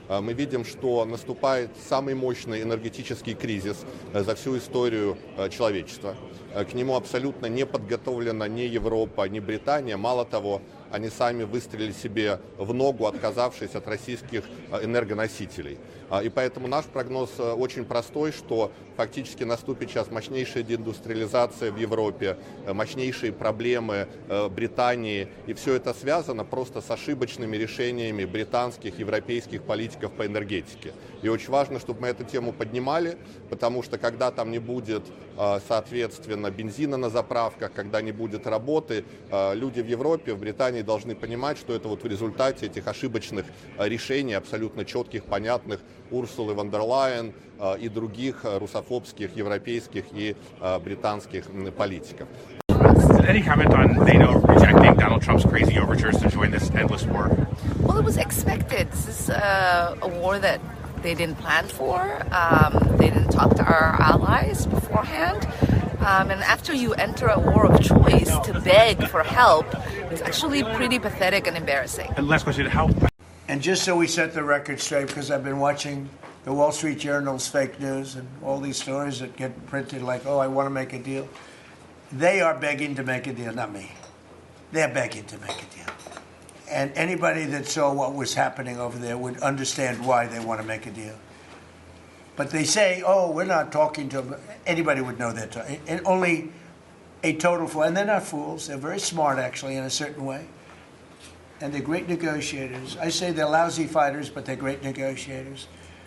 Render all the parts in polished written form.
Мы видим, что наступает самый мощный энергетический кризис за всю историю человечества. К нему абсолютно не подготовлена ни Европа, ни Британия. Мало того, они сами выстрелили себе в ногу, отказавшись от российских энергоносителей. И поэтому наш прогноз очень простой, что фактически наступит сейчас мощнейшая деиндустриализация в Европе, мощнейшие проблемы Британии. И все это связано просто с ошибочными решениями британских, европейских политиков по энергетике. И очень важно, чтобы мы эту тему поднимали, потому что когда там не будет, соответственно, бензина на заправках, когда не будет работы, люди в Европе, в Британии должны понимать, что это вот в результате этих ошибочных решений, абсолютно четких, понятных, Урсулы фон дер Лайен и других русофобских, европейских и британских политиков. Any comment on NATO rejecting Donald Trump's crazy overtures to join this endless war? Well, it was expected. This is a war that they didn't plan for. They didn't talk to our allies beforehand. And after you enter a war of choice to beg for help, it's actually pretty pathetic and embarrassing. And last question, how... And just so we set the record straight, because I've been watching the Wall Street Journal's fake news and all these stories that get printed like, oh, I want to make a deal. They are begging to make a deal, not me. They're begging to make a deal. And anybody that saw what was happening over there would understand why they want to make a deal. But they say, oh, we're not talking to them. Anybody would know that. And only a total fool. And they're not fools. They're very smart, actually, in a certain way. And they're great negotiators. I say they're lousy fighters, but they're great negotiators.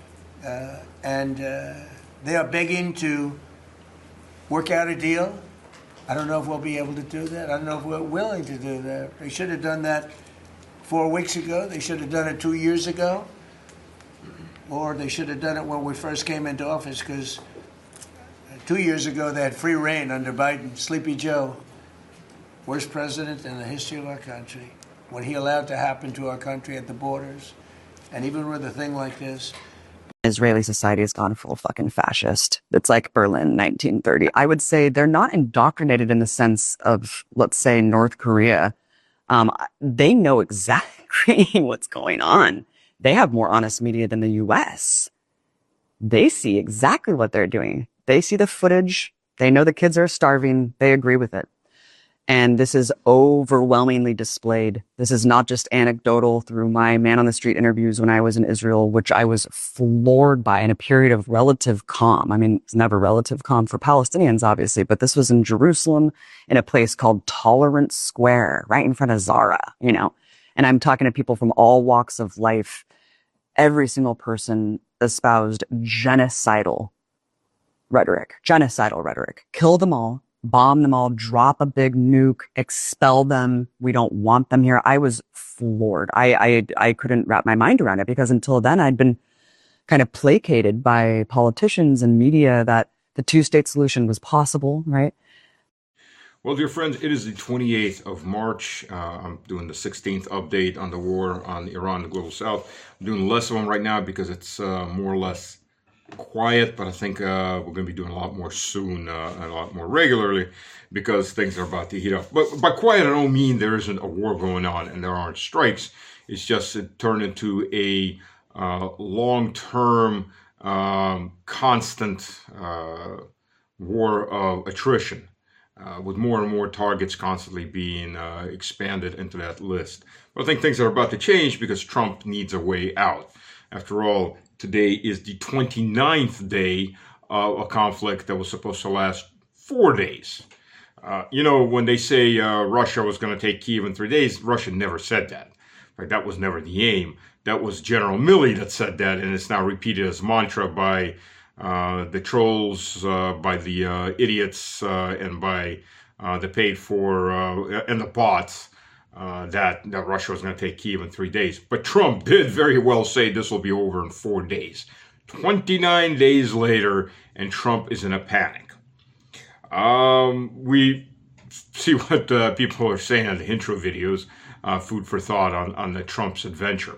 They are begging to work out a deal. I don't know if we'll be able to do that. I don't know if we're willing to do that. They should have done that 4 weeks ago. They should have done it 2 years ago. Or they should have done it when we first came into office, because 2 years ago they had free reign under Biden. Sleepy Joe, worst president in the history of our country. What he allowed to happen to our country at the borders, and even with a thing like this. Israeli society has gone full fucking fascist. It's like Berlin, 1930. I would say they're not indoctrinated in the sense of, let's say, North Korea. They know exactly what's going on. They have more honest media than the US. They see exactly what they're doing. They see the footage. They know the kids are starving. They agree with it. And this is overwhelmingly displayed. This is not just anecdotal through my man on the street interviews when I was in Israel, which I was floored by in a period of relative calm. I mean, it's never relative calm for Palestinians, obviously, but this was in Jerusalem in a place called Tolerance Square, right in front of Zara, you know. And I'm talking to people from all walks of life. Every single person espoused genocidal rhetoric. Kill them all. Bomb them all, drop a big nuke, expel them. We don't want them here. I was floored. I couldn't wrap my mind around it, because until then I'd been kind of placated by politicians and media that the two-state solution was possible, right? Well, dear friends, it is the 28th of March. I'm doing the 16th update on the war on Iran and the Global South. I'm doing less of them right now because it's more or less quiet, but I think we're going to be doing a lot more soon and a lot more regularly, because things are about to heat up. But by quiet, I don't mean there isn't a war going on and there aren't strikes. It's just it turned into a long-term, constant war of attrition, with more and more targets constantly being expanded into that list. But I think things are about to change because Trump needs a way out. After all, today is the 29th day of a conflict that was supposed to last 4 days. You know, when they say Russia was going to take Kyiv in 3 days, Russia never said that. In fact, that was never the aim. That was General Milley that said that, and it's now repeated as mantra by the trolls, by the idiots, and by the paid for, and the bots. That Russia was going to take Kyiv in 3 days. But Trump did very well say this will be over in 4 days. 29 days later, and Trump is in a panic. We see what people are saying in the intro videos, food for thought on the Trump's adventure.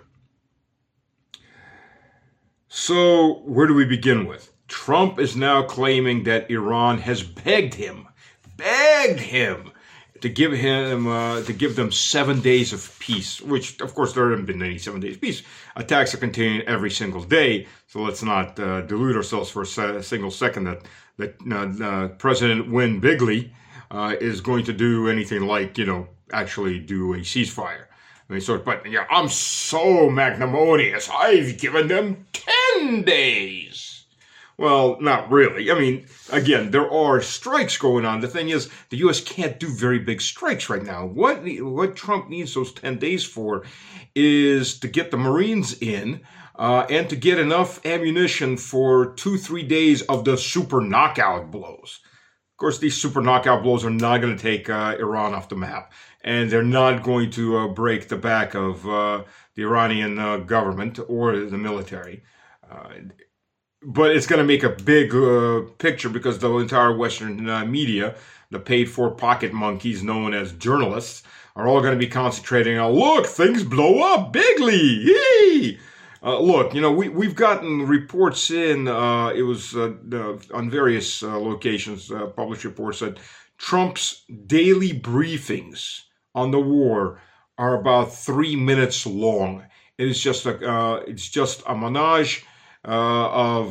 So, where do we begin with? Trump is now claiming that Iran has begged him, to give them 7 days of peace, which of course there haven't been any 7 days of peace. Attacks are continuing every single day, so let's not delude ourselves for a single second that President Win Bigley is going to do anything like, actually do a ceasefire. But yeah, I'm so magnanimous. I've given them 10 days. Well, not really. I mean, again, there are strikes going on. The thing is, the U.S. can't do very big strikes right now. What Trump needs those 10 days for is to get the Marines in and to get enough ammunition for 2-3 days of the super knockout blows. Of course, these super knockout blows are not going to take Iran off the map, and they're not going to break the back of the Iranian government or the military. But it's going to make a big picture because the entire Western media, the paid-for pocket monkeys known as journalists, are all going to be concentrating on, look, things blow up bigly. Yay! Look, we've gotten reports in, it was on various locations, published reports that Trump's daily briefings on the war are about 3 minutes long. It is just a montage of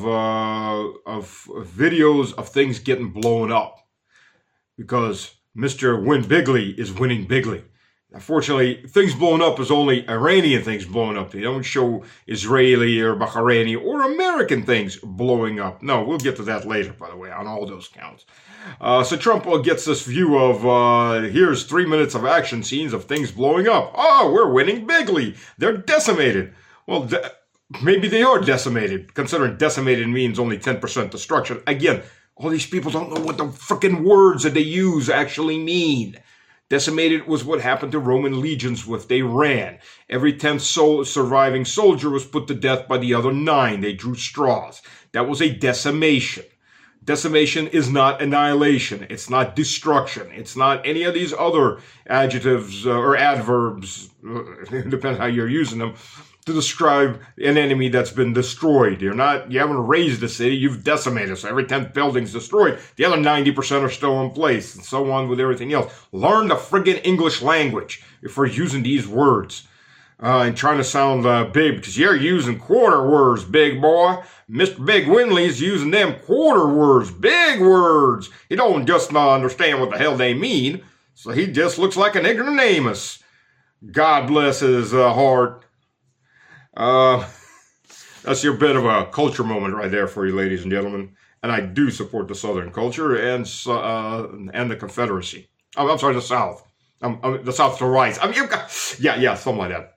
videos of things getting blown up because Mr. Win Bigley is winning bigly. Unfortunately, things blown up is only Iranian things blowing up. They don't show Israeli or Bahraini or American things blowing up. No, we'll get to that later, by the way, on all those counts. So Trump gets this view of, here's 3 minutes of action scenes of things blowing up. Oh, we're winning bigly. They're decimated. Well, maybe they are decimated, considering decimated means only 10% destruction. Again, all these people don't know what the frickin' words that they use actually mean. Decimated was what happened to Roman legions if they ran. Every 10th surviving soldier was put to death by the other 9. They drew straws. That was a decimation. Decimation is not annihilation. It's not destruction. It's not any of these other adjectives or adverbs, depending how you're using them, to describe an enemy that's been destroyed. You haven't razed the city, you've decimated. So every 10th building's destroyed. The other 90% are still in place, and so on with everything else. Learn the friggin' English language if we're using these words. And trying to sound big, because you're using quarter words, big boy. Mr. Big Winley's using them quarter words, big words. He don't just not understand what the hell they mean, so he just looks like an ignoramus. God bless his heart. That's your bit of a culture moment right there for you, ladies and gentlemen. And I do support the Southern culture and the Confederacy. I'm sorry, the South. The South to rise. Yeah, something like that.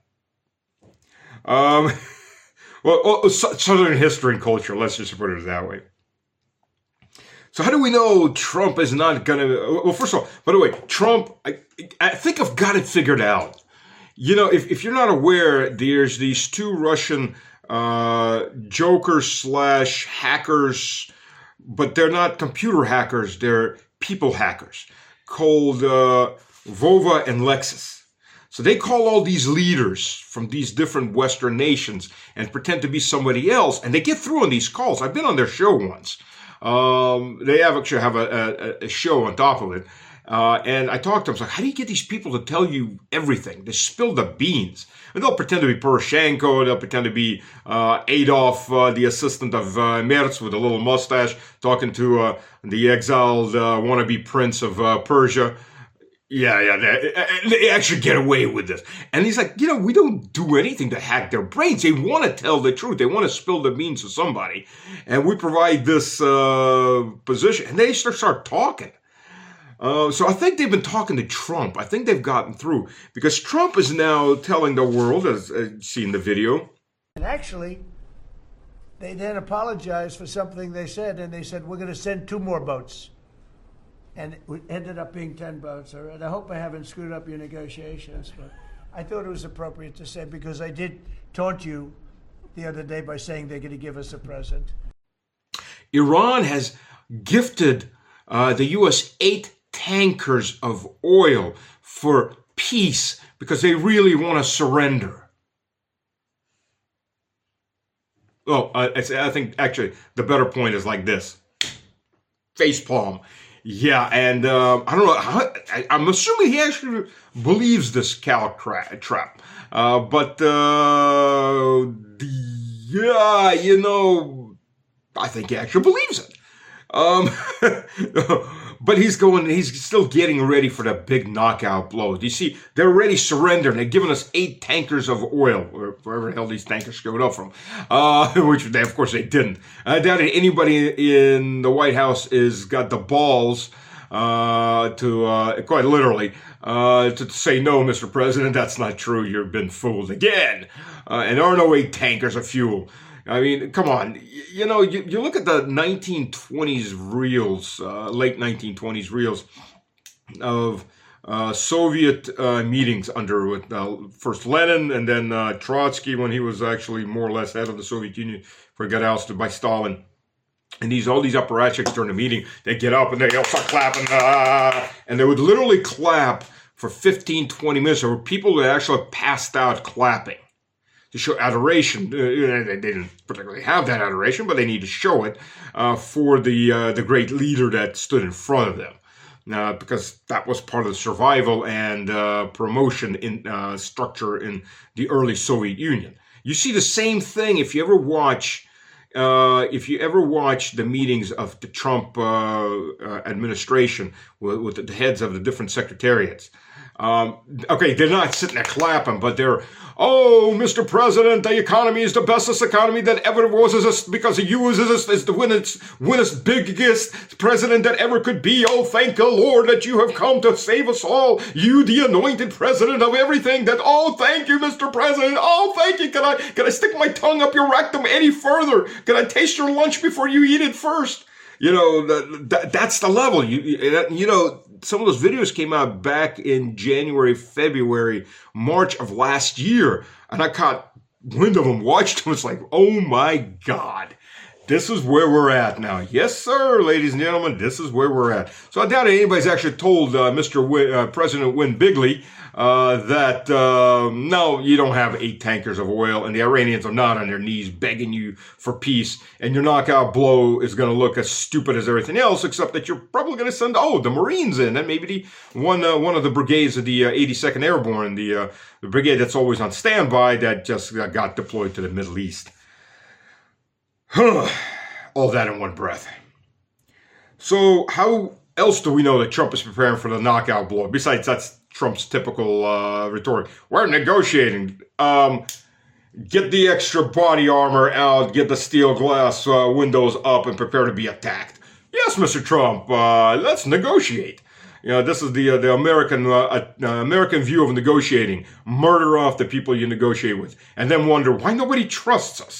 Southern history and culture. Let's just put it that way. So how do we know Trump is not going to... Well, first of all, by the way, Trump, I think I've got it figured out. If you're not aware, there's these 2 Russian jokers / hackers, but they're not computer hackers, they're people hackers, called Vova and Lexus. So they call all these leaders from these different Western nations and pretend to be somebody else, and they get through on these calls. I've been on their show once. They actually have a show on top of it. And I talked to them, I was like, how do you get these people to tell you everything? They spill the beans. And they'll pretend to be Poroshenko, they'll pretend to be Adolf, the assistant of Merz with a little mustache, talking to the exiled wannabe prince of Persia. Yeah, they actually get away with this. And he's like, we don't do anything to hack their brains. They want to tell the truth. They want to spill the beans to somebody. And we provide this position. And they start talking. So I think they've been talking to Trump. I think they've gotten through. Because Trump is now telling the world, as seen the video. And actually, they then apologized for something they said. And they said, we're going to send 2 more boats. And it ended up being 10 boats. And I hope I haven't screwed up your negotiations, but I thought it was appropriate to say, because I did taunt you the other day by saying they're going to give us a present. Iran has gifted the U.S. 8 tankers of oil for peace because they really want to surrender. Oh, I think actually the better point is like this. Facepalm. Yeah, and I don't know. I'm assuming he actually believes this trap. Yeah, you know, I think he actually believes it. But he's still getting ready for the big knockout blow. You see, they're already surrendered. They've given us 8 tankers of oil, or wherever the hell these tankers showed up from, which they, of course, they didn't. I doubt anybody in the White House is got the balls to quite literally to say, no, Mr. President, that's not true. You've been fooled again. And there are no 8 tankers of fuel. I mean, come on. You know, you look at the 1920s reels, late 1920s reels of Soviet meetings under first Lenin and then Trotsky, when he was actually more or less head of the Soviet Union before he got ousted by Stalin. And all these apparatchiks during the meeting, they get up and they all start clapping, and they would literally clap for 15, 20 minutes. There were people that actually passed out clapping to show adoration. They didn't particularly have that adoration, but they need to show it for the great leader that stood in front of them. Because that was part of the survival and promotion in structure in the early Soviet Union. You see the same thing if you ever watch the meetings of the Trump administration with the heads of the different secretariats. Okay, they're not sitting there clapping, but they're, oh, Mr. President, the economy is the bestest economy that ever was, because of you is the winnest, biggest president that ever could be. Oh, thank the Lord that you have come to save us all. You, the anointed president of everything. That, oh, thank you, Mr. President. Oh, thank you. Can I stick my tongue up your rectum any further? Can I taste your lunch before you eat it first? You know, that's the level. You know, some of those videos came out back in January, February, March of last year. And I caught wind of them, watched them. It's like, oh my God, this is where we're at now. Yes, sir, ladies and gentlemen, this is where we're at. So I doubt anybody's actually told President Win Bigley that no, you don't have 8 tankers of oil, and the Iranians are not on their knees begging you for peace, and your knockout blow is going to look as stupid as everything else, except that you're probably going to send the Marines in, and maybe the one of the brigades of the 82nd Airborne, the brigade that's always on standby that just got deployed to the Middle East. All that in one breath. So how else do we know that Trump is preparing for the knockout blow? Besides, that's Trump's typical rhetoric. We're negotiating. Get the extra body armor out. Get the steel glass windows up and prepare to be attacked. Yes, Mr. Trump, let's negotiate. You know, this is the American view of negotiating. Murder off the people you negotiate with, and then wonder why nobody trusts us.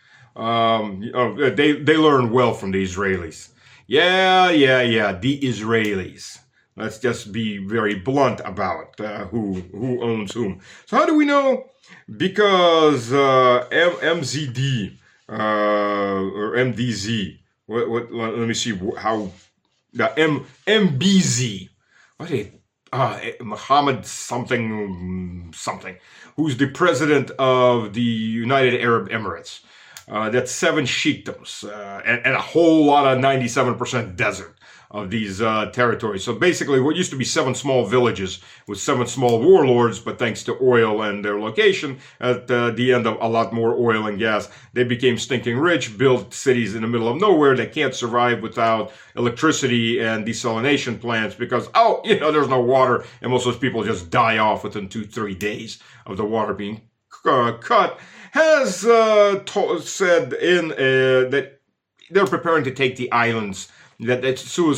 They learn well from the Israelis. Yeah, the Israelis. Let's just be very blunt about who owns whom. So how do we know? Because MZD or MDZ. Let me see how the MBZ. What is it? Mohammed something, who's the president of the United Arab Emirates. That's 7 sheikdoms and a whole lot of 97% desert of these territories. So basically what used to be 7 small villages with 7 small warlords, but thanks to oil and their location at the end of a lot more oil and gas, they became stinking rich, built cities in the middle of nowhere that can't survive without electricity and desalination plants because, there's no water, and most of those people just die off within 2-3 days of the water being cut. Has said that they're preparing to take the islands, that Suez,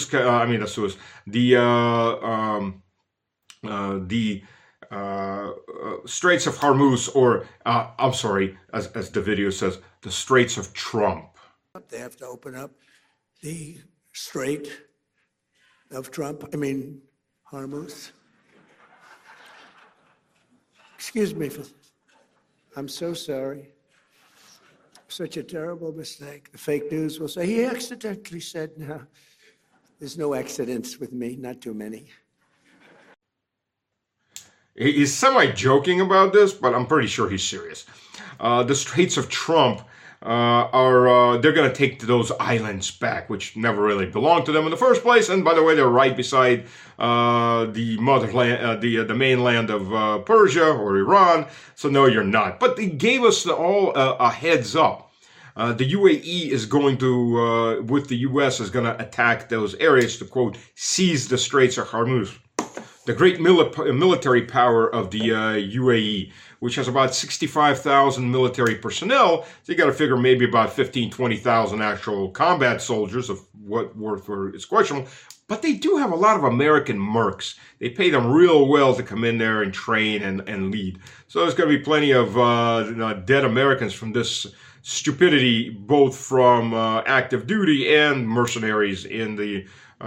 the Straits of Hormuz, or I'm sorry, as the video says, the Straits of Trump. They have to open up the Strait of Hormuz. Excuse me for. I'm so sorry. Such a terrible mistake. The fake news will say, he accidentally said, no. There's no accidents with me, not too many. He's semi-joking about this, but I'm pretty sure he's serious. The Straits of Trump they're going to take those islands back, which never really belonged to them in the first place. And by the way, they're right beside the motherland, the mainland of Persia or Iran. So no, you're not. But they gave us all a heads up. The UAE is going to, with the U.S., is going to attack those areas to, quote, seize the Straits of Hormuz. The great military power of the UAE, which has about 65,000 military personnel. So you got to figure maybe about 15, 20,000 actual combat soldiers, of what worth is questionable. But they do have a lot of American mercs. They pay them real well to come in there and train and lead. So there's going to be plenty of dead Americans from this stupidity, both from active duty and mercenaries in the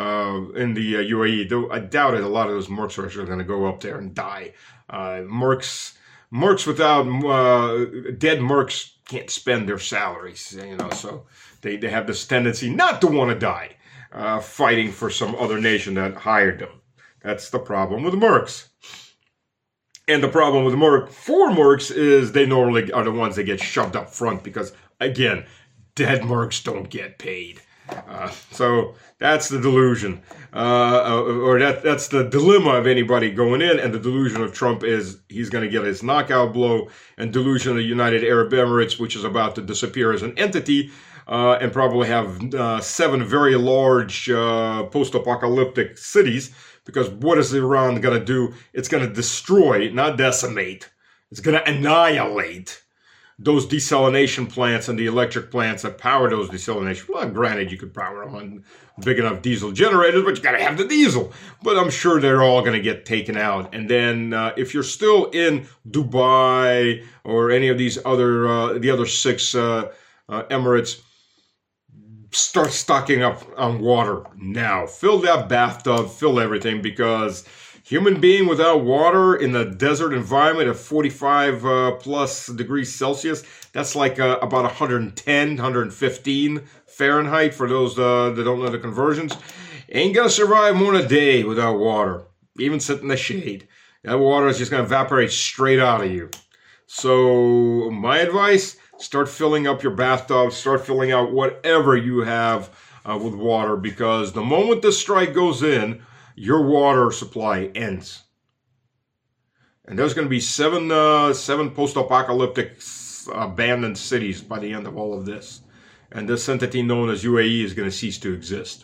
UAE. Though I doubt it, a lot of those mercs are actually going to go up there and die. Mercs without dead mercs can't spend their salaries, so they have this tendency not to want to die fighting for some other nation that hired them. That's the problem with mercs. And the problem with mercs is they normally are the ones that get shoved up front because, again, dead mercs don't get paid. So that's the delusion, or that's the dilemma of anybody going in. And the delusion of Trump is he's going to get his knockout blow, and delusion of the United Arab Emirates, which is about to disappear as an entity, and probably have 7 very large post-apocalyptic cities. Because what is Iran going to do? It's going to destroy, not decimate. It's going to annihilate those desalination plants and the electric plants that power those desalination. Well, granted, you could power them on big enough diesel generators, but you got to have the diesel. But I'm sure they're all going to get taken out. And then if you're still in Dubai or any of these other, the other 6 Emirates, start stocking up on water now. Fill that bathtub, fill everything, because human being without water in a desert environment of 45 plus degrees Celsius, that's like about 110, 115 Fahrenheit for those that don't know the conversions. Ain't gonna survive more than a day without water, even sit in the shade. That water is just gonna evaporate straight out of you. So my advice, start filling up your bathtub, start filling out whatever you have with water, because the moment this strike goes in, your water supply ends. And there's going to be 7 post-apocalyptic abandoned cities by the end of all of this. And this entity known as UAE is going to cease to exist.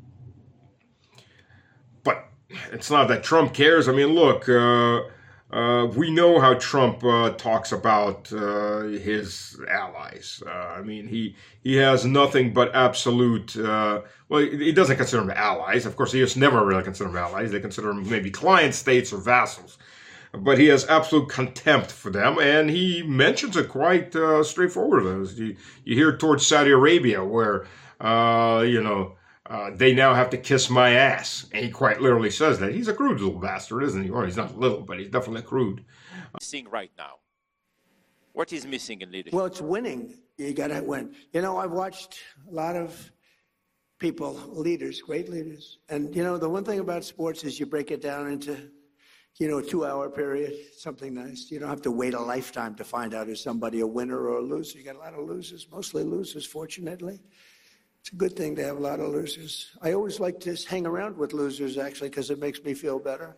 But it's not that Trump cares. I mean, look, we know how Trump talks about his allies. I mean, he has nothing but absolute, well, he doesn't consider them allies. Of course, he has never really considered them allies. They consider them maybe client states or vassals. But he has absolute contempt for them, and he mentions it quite straightforwardly. You hear towards Saudi Arabia where, they now have to kiss my ass. And he quite literally says that. He's a crude little bastard, isn't he? Or he's not little, but he's definitely crude. Missing right now? What is missing in leadership? Well, it's winning. You got to win. I've watched a lot of people, leaders, great leaders. And, the one thing about sports is you break it down into, a 2-hour period, something nice. You don't have to wait a lifetime to find out if somebody a winner or a loser. You got a lot of losers, mostly losers, fortunately. It's a good thing to have a lot of losers. I always like to hang around with losers, actually, because it makes me feel better.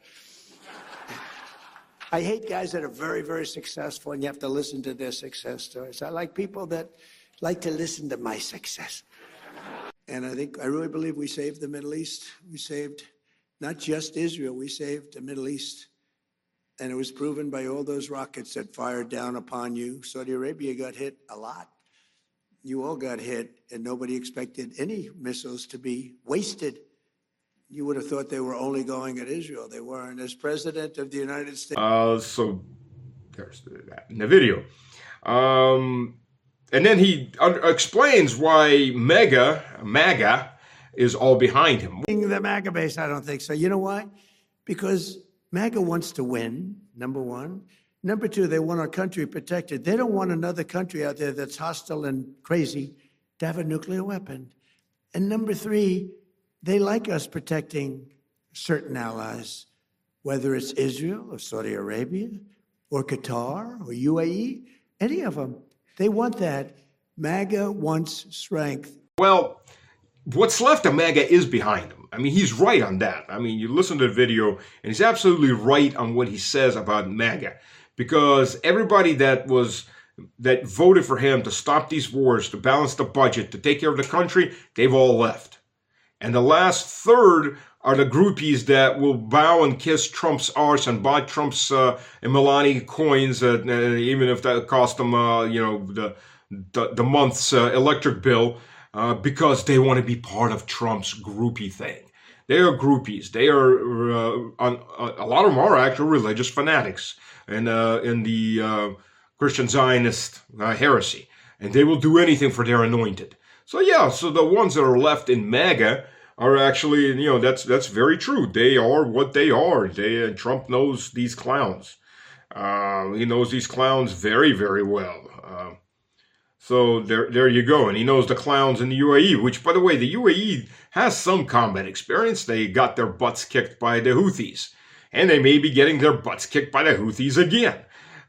I hate guys that are very, very successful, and you have to listen to their success stories. I like people that like to listen to my success. And I really believe we saved the Middle East. We saved not just Israel, we saved the Middle East. And it was proven by all those rockets that fired down upon you. Saudi Arabia got hit a lot. You all got hit, and nobody expected any missiles to be wasted. You would have thought they were only going at Israel. They weren't. As president of the United States. So there's that in the video. And then he explains why MAGA is all behind him. The MAGA base, I don't think so. You know why? Because MAGA wants to win, number one. Number two, they want our country protected. They don't want another country out there that's hostile and crazy to have a nuclear weapon. And number three, they like us protecting certain allies, whether it's Israel or Saudi Arabia or Qatar or UAE, any of them. They want that. MAGA wants strength. Well, what's left of MAGA is behind him. I mean, he's right on that. I mean, you listen to the video, and he's absolutely right on what he says about MAGA. Because everybody that voted for him to stop these wars, to balance the budget, to take care of the country, they've all left. And the last third are the groupies that will bow and kiss Trump's arse and buy Trump's and Melania coins, even if that cost them, the month's electric bill, because they want to be part of Trump's groupie thing. They are groupies. They are, a lot of them are actual religious fanatics in the Christian Zionist heresy. And they will do anything for their anointed. So yeah, so the ones that are left in MAGA are actually, that's very true. They are what they are. Trump knows these clowns. He knows these clowns very, very well. So there you go. And he knows the clowns in the UAE, which, by the way, the UAE has some combat experience. They got their butts kicked by the Houthis. And they may be getting their butts kicked by the Houthis again.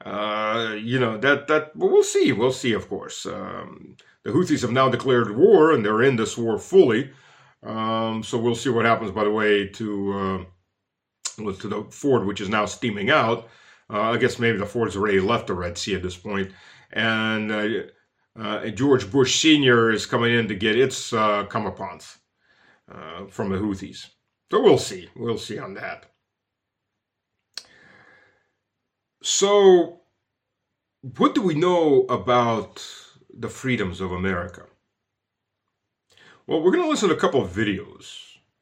We'll see. We'll see, of course. The Houthis have now declared war, and they're in this war fully. So we'll see what happens, by the way, to the Ford, which is now steaming out. I guess maybe the Ford's already left the Red Sea at this point. And George Bush Sr. is coming in to get its comeuppance from the Houthis. So we'll see. We'll see on that. So what do we know about the freedoms of America? Well, we're going to listen to a couple of videos.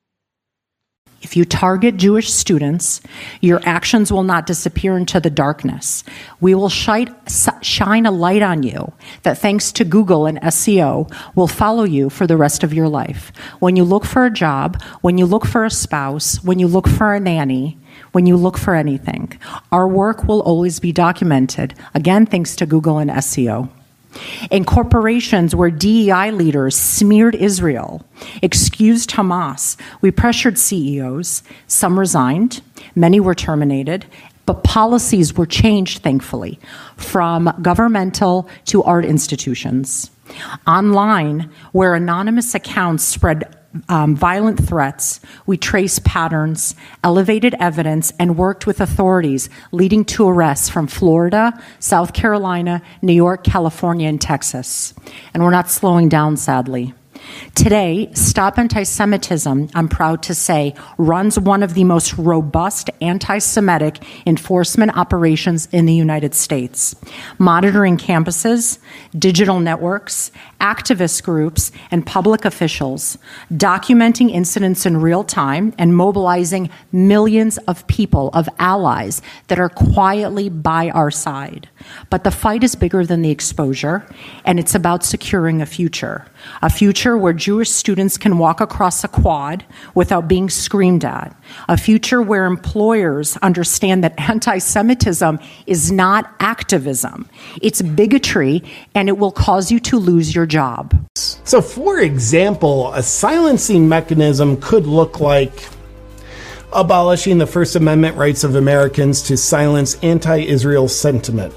If you target Jewish students, your actions will not disappear into the darkness. We will shine a light on you that, thanks to Google and SEO, will follow you for the rest of your life. When you look for a job, when you look for a spouse, when you look for a nanny, when you look for anything, our work will always be documented, again, thanks to Google and SEO. In corporations where DEI leaders smeared Israel, excused Hamas, we pressured CEOs. Some resigned, many were terminated, but policies were changed, thankfully, from governmental to art institutions. Online, where anonymous accounts spread violent threats, we traced patterns, elevated evidence, and worked with authorities, leading to arrests from Florida, South Carolina, New York, California, and Texas. And we're not slowing down, sadly. Today, Stop Anti-Semitism, I'm proud to say, runs one of the most robust anti-Semitic enforcement operations in the United States, monitoring campuses, digital networks, activist groups, and public officials, documenting incidents in real time and mobilizing millions of people, of allies that are quietly by our side. But the fight is bigger than the exposure, and it's about securing a future where Jewish students can walk across a quad without being screamed at, a future where employers understand that anti-Semitism is not activism, it's bigotry, and it will cause you to lose your job. So, for example, a silencing mechanism could look like abolishing the First Amendment rights of Americans to silence anti-Israel sentiment.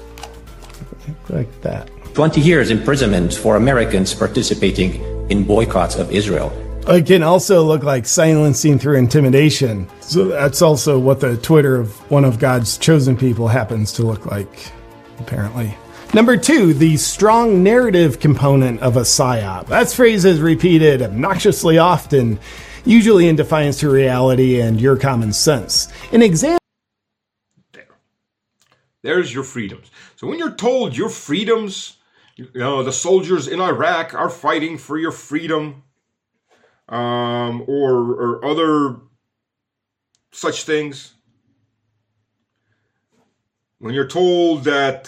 Like that. 20 years imprisonment for Americans participating in boycotts of Israel. It can also look like silencing through intimidation. So that's also what the Twitter of one of God's chosen people happens to look like, apparently. Number 2, the strong narrative component of a PSYOP. That phrase is repeated obnoxiously often, usually in defiance to reality and your common sense. An example. There's your freedoms. So when you're told your freedoms, the soldiers in Iraq are fighting for your freedom, or other such things. When you're told that,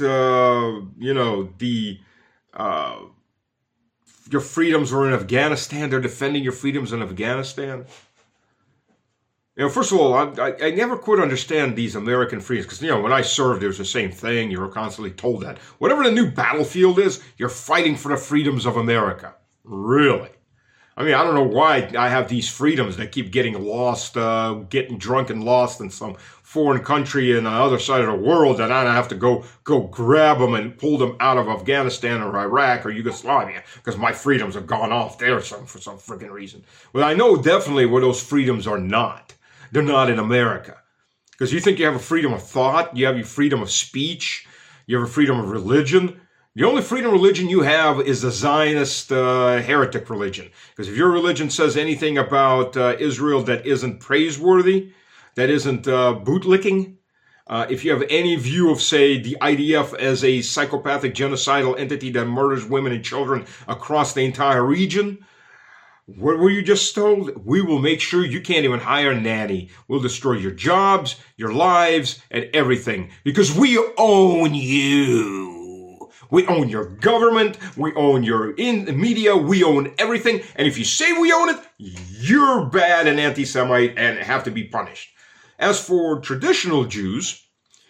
your freedoms are in Afghanistan, they're defending your freedoms in Afghanistan. First of all, I never could understand these American freedoms, because, when I served, it was the same thing. You were constantly told that. Whatever the new battlefield is, you're fighting for the freedoms of America. Really? I mean, I don't know why I have these freedoms that keep getting lost, getting drunk and lost in some foreign country on the other side of the world, and I have to go grab them and pull them out of Afghanistan or Iraq or Yugoslavia because my freedoms have gone off there for some freaking reason. Well, I know definitely where those freedoms are not. They're not in America. Because you think you have a freedom of thought, you have your freedom of speech, you have a freedom of religion. The only freedom of religion you have is the Zionist heretic religion. Because if your religion says anything about Israel that isn't praiseworthy, that isn't bootlicking, if you have any view of, say, the IDF as a psychopathic genocidal entity that murders women and children across the entire region, what were you just told? We will make sure you can't even hire a nanny. We'll destroy your jobs, your lives, and everything. Because we own you. We own your government. We own your media. We own everything. And if you say we own it, you're bad and anti-Semite and have to be punished. As for traditional Jews,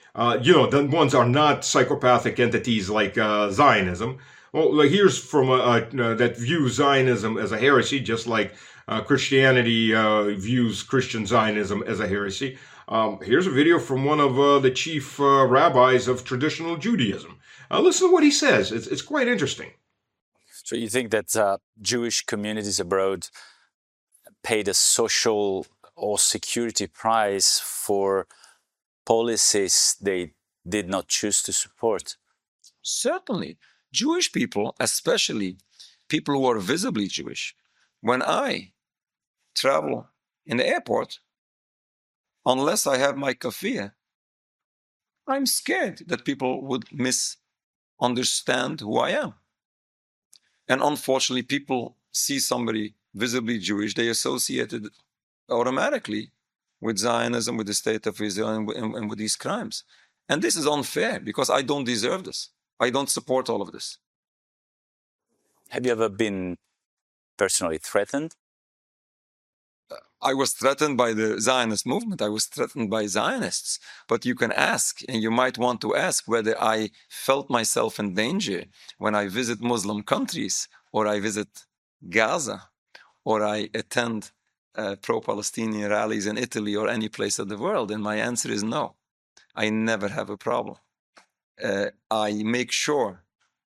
the ones are not psychopathic entities like Zionism. Well, here's from that views Zionism as a heresy, just like Christianity views Christian Zionism as a heresy. Here's a video from one of the chief rabbis of traditional Judaism. Listen to what he says. It's quite interesting. So you think that Jewish communities abroad paid a social or security price for policies they did not choose to support? Certainly. Jewish people, especially people who are visibly Jewish, when I travel in the airport, unless I have my kafir, I'm scared that people would misunderstand who I am. And unfortunately, people see somebody visibly Jewish, they associate it automatically with Zionism, with the state of Israel, and with these crimes. And this is unfair because I don't deserve this. I don't support all of this. Have you ever been personally threatened? I was threatened by the Zionist movement. I was threatened by Zionists. But you can ask, and you might want to ask, whether I felt myself in danger when I visit Muslim countries, or I visit Gaza, or I attend pro-Palestinian rallies in Italy or any place of the world. And my answer is no. I never have a problem. I make sure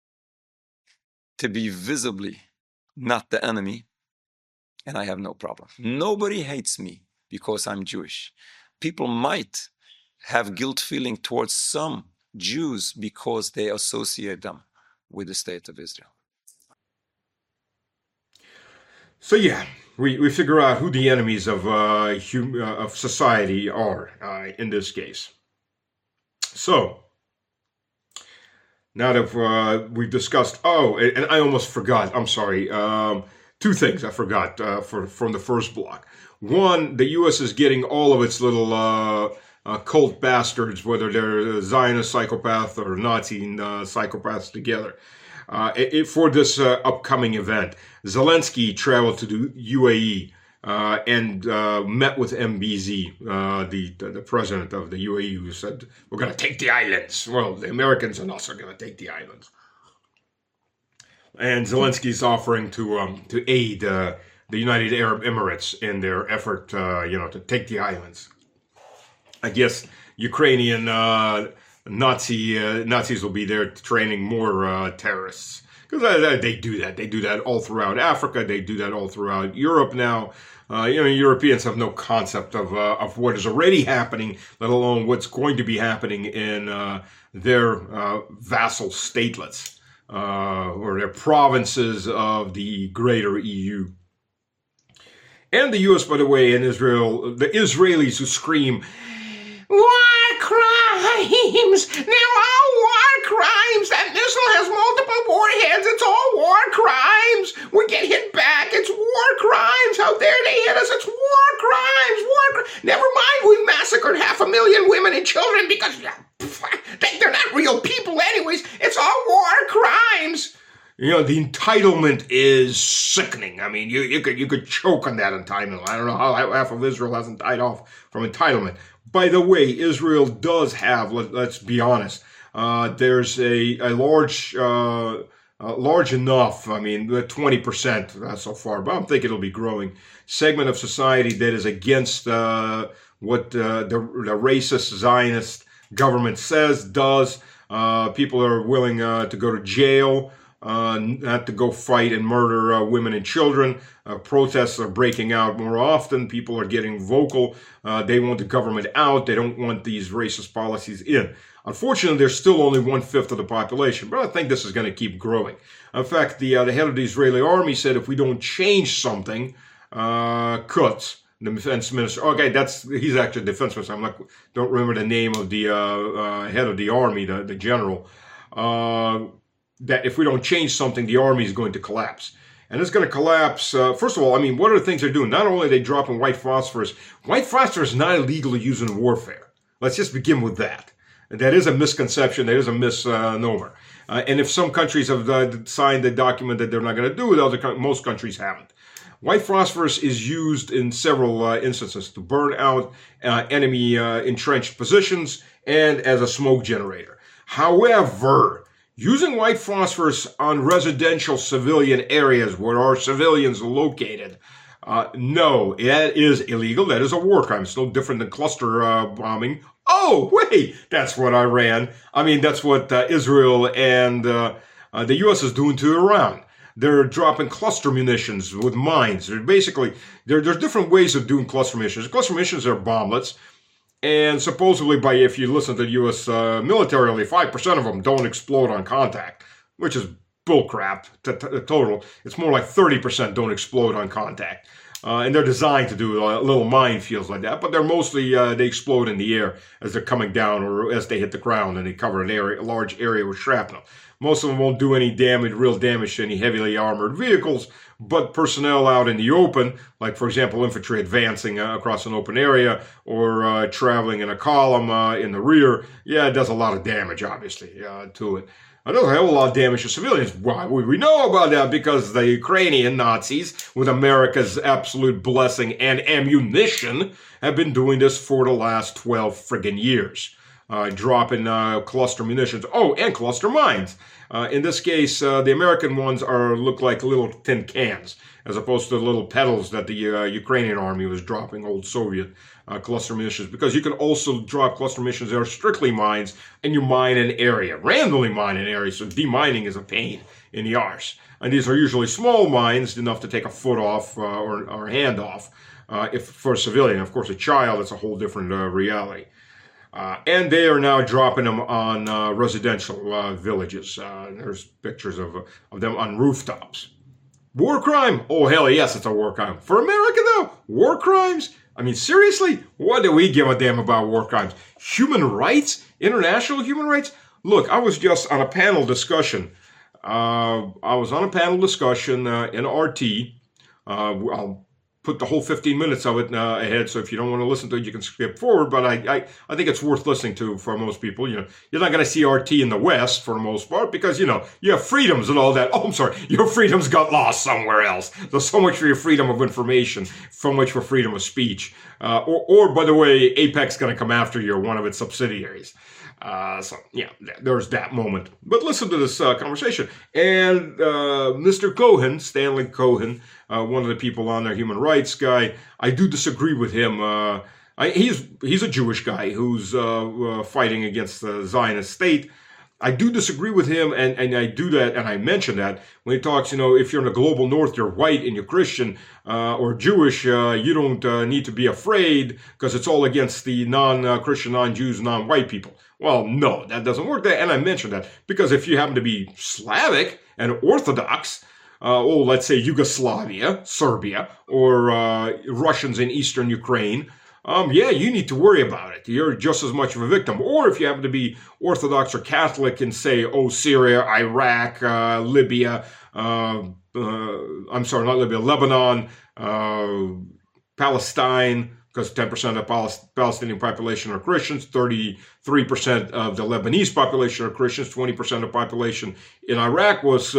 to be visibly not the enemy, and I have no problem. Nobody hates me because I'm Jewish. People might have guilt feeling towards some Jews because they associate them with the state of Israel. So yeah, we figure out who the enemies of society are in this case. So now that we've discussed, and I almost forgot, I'm sorry, two things I forgot from the first block. One, the U.S. is getting all of its little cult bastards, whether they're Zionist psychopath or Nazi psychopaths together, for this upcoming event. Zelensky traveled to the UAE and met with MBZ, the president of the UAE, who said, we're going to take the islands. Well, the Americans and us are going to take the islands. And Zelensky's offering to aid the United Arab Emirates in their effort, to take the islands. I guess Ukrainian Nazis will be there training more terrorists. Because they do that. They do that all throughout Africa. They do that all throughout Europe now. Europeans have no concept of what is already happening, let alone what's going to be happening in their vassal statelets or their provinces of the greater EU. And the U.S., by the way, and Israel, the Israelis who scream, war crimes! They're all war crimes! That missile has multiple warheads! It's all war crimes! We get hit back! It's war crimes! How dare they hit us? It's war crimes! Never mind, we massacred 500,000 women and children because they're not real people anyways! It's all war crimes! The entitlement is sickening. I mean, you could choke on that entitlement. I don't know how half of Israel hasn't died off from entitlement. By the way, Israel does have, let's be honest, there's a large large enough. I mean, 20% so far, but I'm thinking it'll be growing. Segment of society that is against what the racist Zionist government says, does. People are willing to go to jail, not to go fight and murder women and children. Protests are breaking out more often. People are getting vocal. They want the government out. They don't want these racist policies in. Unfortunately, there's still only 1/5 of the population, but I think this is going to keep growing. In fact, the head of the Israeli army said if we don't change something, Kutz, the defense minister, okay, he's actually a defense minister. Don't remember the name of the head of the army, the general, that if we don't change something, the army is going to collapse. And it's going to collapse. First of all, I mean, what are the things they're doing? Not only are they dropping white phosphorus is not illegal to use in warfare. Let's just begin with that. That is a misconception. That is a misnomer. And if some countries have signed a document that they're not going to do it, most countries haven't. White phosphorus is used in several instances to burn out enemy entrenched positions and as a smoke generator. However, using white phosphorus on residential civilian areas where our civilians are located, no, that is illegal. That is a war crime. It's no different than cluster bombing. Oh, wait, that's what Iran. I mean, that's what Israel and the U.S. is doing to Iran. They're dropping cluster munitions with mines. There's different ways of doing cluster munitions. Cluster munitions are bomblets. And supposedly, if you listen to the U.S. military, only 5% of them don't explode on contact, which is bullcrap total. It's more like 30% don't explode on contact. And they're designed to do little minefields like that, but they're mostly, they explode in the air as they're coming down or as they hit the ground, and they cover a large area with shrapnel. Most of them won't do any real damage to any heavily armored vehicles, but personnel out in the open, like, for example, infantry advancing across an open area or traveling in a column in the rear, it does a lot of damage, obviously, to it. It doesn't have a lot of damage to civilians. Why would we know about that? Because the Ukrainian Nazis, with America's absolute blessing and ammunition, have been doing this for the last 12 friggin' years. Dropping cluster munitions. Oh, and cluster mines. In this case, the American ones look like little tin cans, as opposed to the little petals that the Ukrainian army was dropping, old Soviet cluster munitions. Because you can also drop cluster munitions that are strictly mines, and you mine an area, randomly mine an area, so demining is a pain in the arse. And these are usually small mines, enough to take a foot off or a hand off, if for a civilian. Of course, a child, it's a whole different reality. And they are now dropping them on residential villages. There's pictures of them on rooftops. War crime? Oh, hell yes, it's a war crime. For America, though, war crimes? I mean, seriously? What do we give a damn about war crimes? Human rights? International human rights? Look, I was just on a panel discussion. in RT. I'll put the whole 15 minutes of it ahead, so if you don't want to listen to it, you can skip forward, but I think it's worth listening to for most people. You're not going to see RT in the West for the most part, because, you have freedoms and all that. Oh, I'm sorry, your freedoms got lost somewhere else. So much for your freedom of information, so much for freedom of speech. Or by the way, APEC's going to come after you or one of its subsidiaries. There's that moment. But listen to this conversation. And Mr. Cohen, Stanley Cohen, one of the people on there, human rights guy, I do disagree with him. He's a Jewish guy who's fighting against the Zionist state. I do disagree with him, and I do that, and I mention that when he talks, if you're in the global north, you're white and you're Christian or Jewish, you don't need to be afraid because it's all against the non-Christian, non-Jews, non-white people. Well, no, that doesn't work. And I mentioned that because if you happen to be Slavic and Orthodox, let's say Yugoslavia, Serbia, or Russians in eastern Ukraine, you need to worry about it. You're just as much of a victim. Or if you happen to be Orthodox or Catholic and say, Syria, Iraq, Libya, Lebanon, Palestine, because 10% of the Palestinian population are Christians, 33% of the Lebanese population are Christians, 20% of the population in Iraq was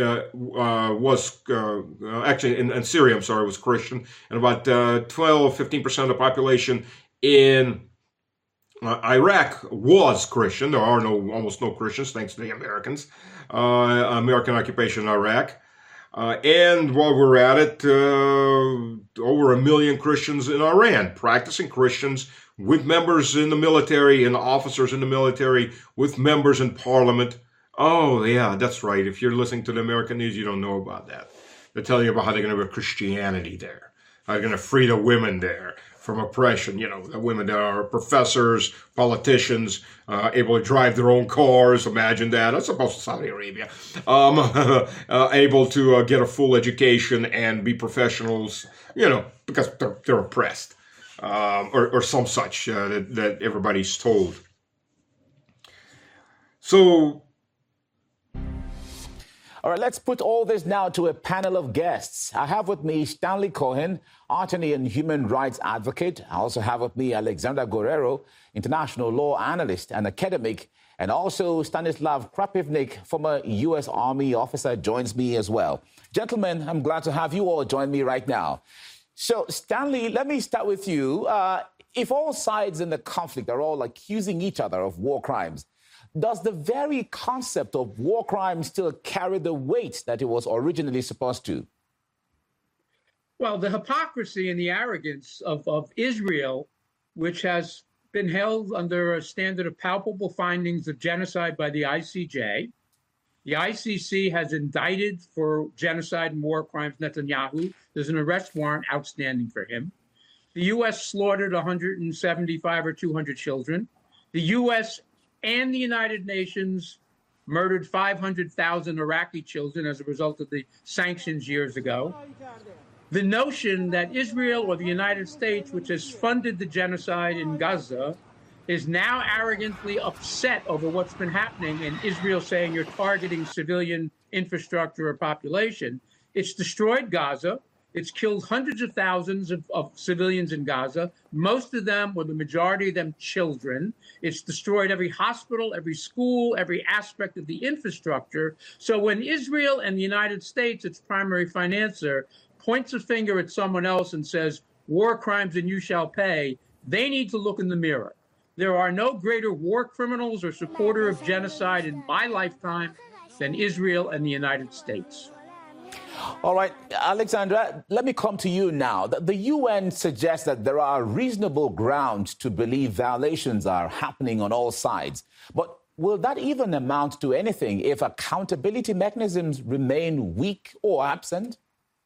actually in Syria, was Christian, and about 15% of the population in Iraq was Christian. There are almost no Christians, thanks to the Americans. American occupation in Iraq. And while we're at it, over 1 million Christians in Iran, practicing Christians with members in the military and officers in the military, with members in parliament. Oh, yeah, that's right. If you're listening to the American news, you don't know about that. They tell you about how they're going to have Christianity there, how they're going to free the women there from oppression. You know, the women that are professors, politicians, able to drive their own cars. Imagine that. That's supposed to Saudi Arabia. Able to get a full education and be professionals, you know, because they're oppressed, or some such that everybody's told. So, all right, let's put all this now to a panel of guests. I have with me Stanley Cohen, attorney and human rights advocate. I also have with me Alexandra Guerrero, international law analyst and academic, and also Stanislav Krapivnik, former U.S. Army officer, joins me as well. Gentlemen, I'm glad to have you all join me right now. So, Stanley, let me start with you. If all sides in the conflict are all accusing each other of war crimes, does the very concept of war crimes still carry the weight that it was originally supposed to? Well, the hypocrisy and the arrogance of Israel, which has been held under a standard of palpable findings of genocide by the ICJ. The ICC has indicted for genocide and war crimes Netanyahu. There's an arrest warrant outstanding for him. The U.S. slaughtered 175 or 200 children. The U.S. and the United Nations murdered 500,000 Iraqi children as a result of the sanctions years ago. The notion that Israel or the United States, which has funded the genocide in Gaza, is now arrogantly upset over what's been happening, and Israel saying you're targeting civilian infrastructure or population. It's destroyed Gaza. It's killed hundreds of thousands of civilians in Gaza, most of them, or the majority of them, children. It's destroyed every hospital, every school, every aspect of the infrastructure. So when Israel and the United States, its primary financier, points a finger at someone else and says, war crimes and you shall pay, they need to look in the mirror. There are no greater war criminals or supporter of genocide in my lifetime than Israel and the United States. All right, Alexandra, let me come to you now. The UN suggests that there are reasonable grounds to believe violations are happening on all sides. But will that even amount to anything if accountability mechanisms remain weak or absent?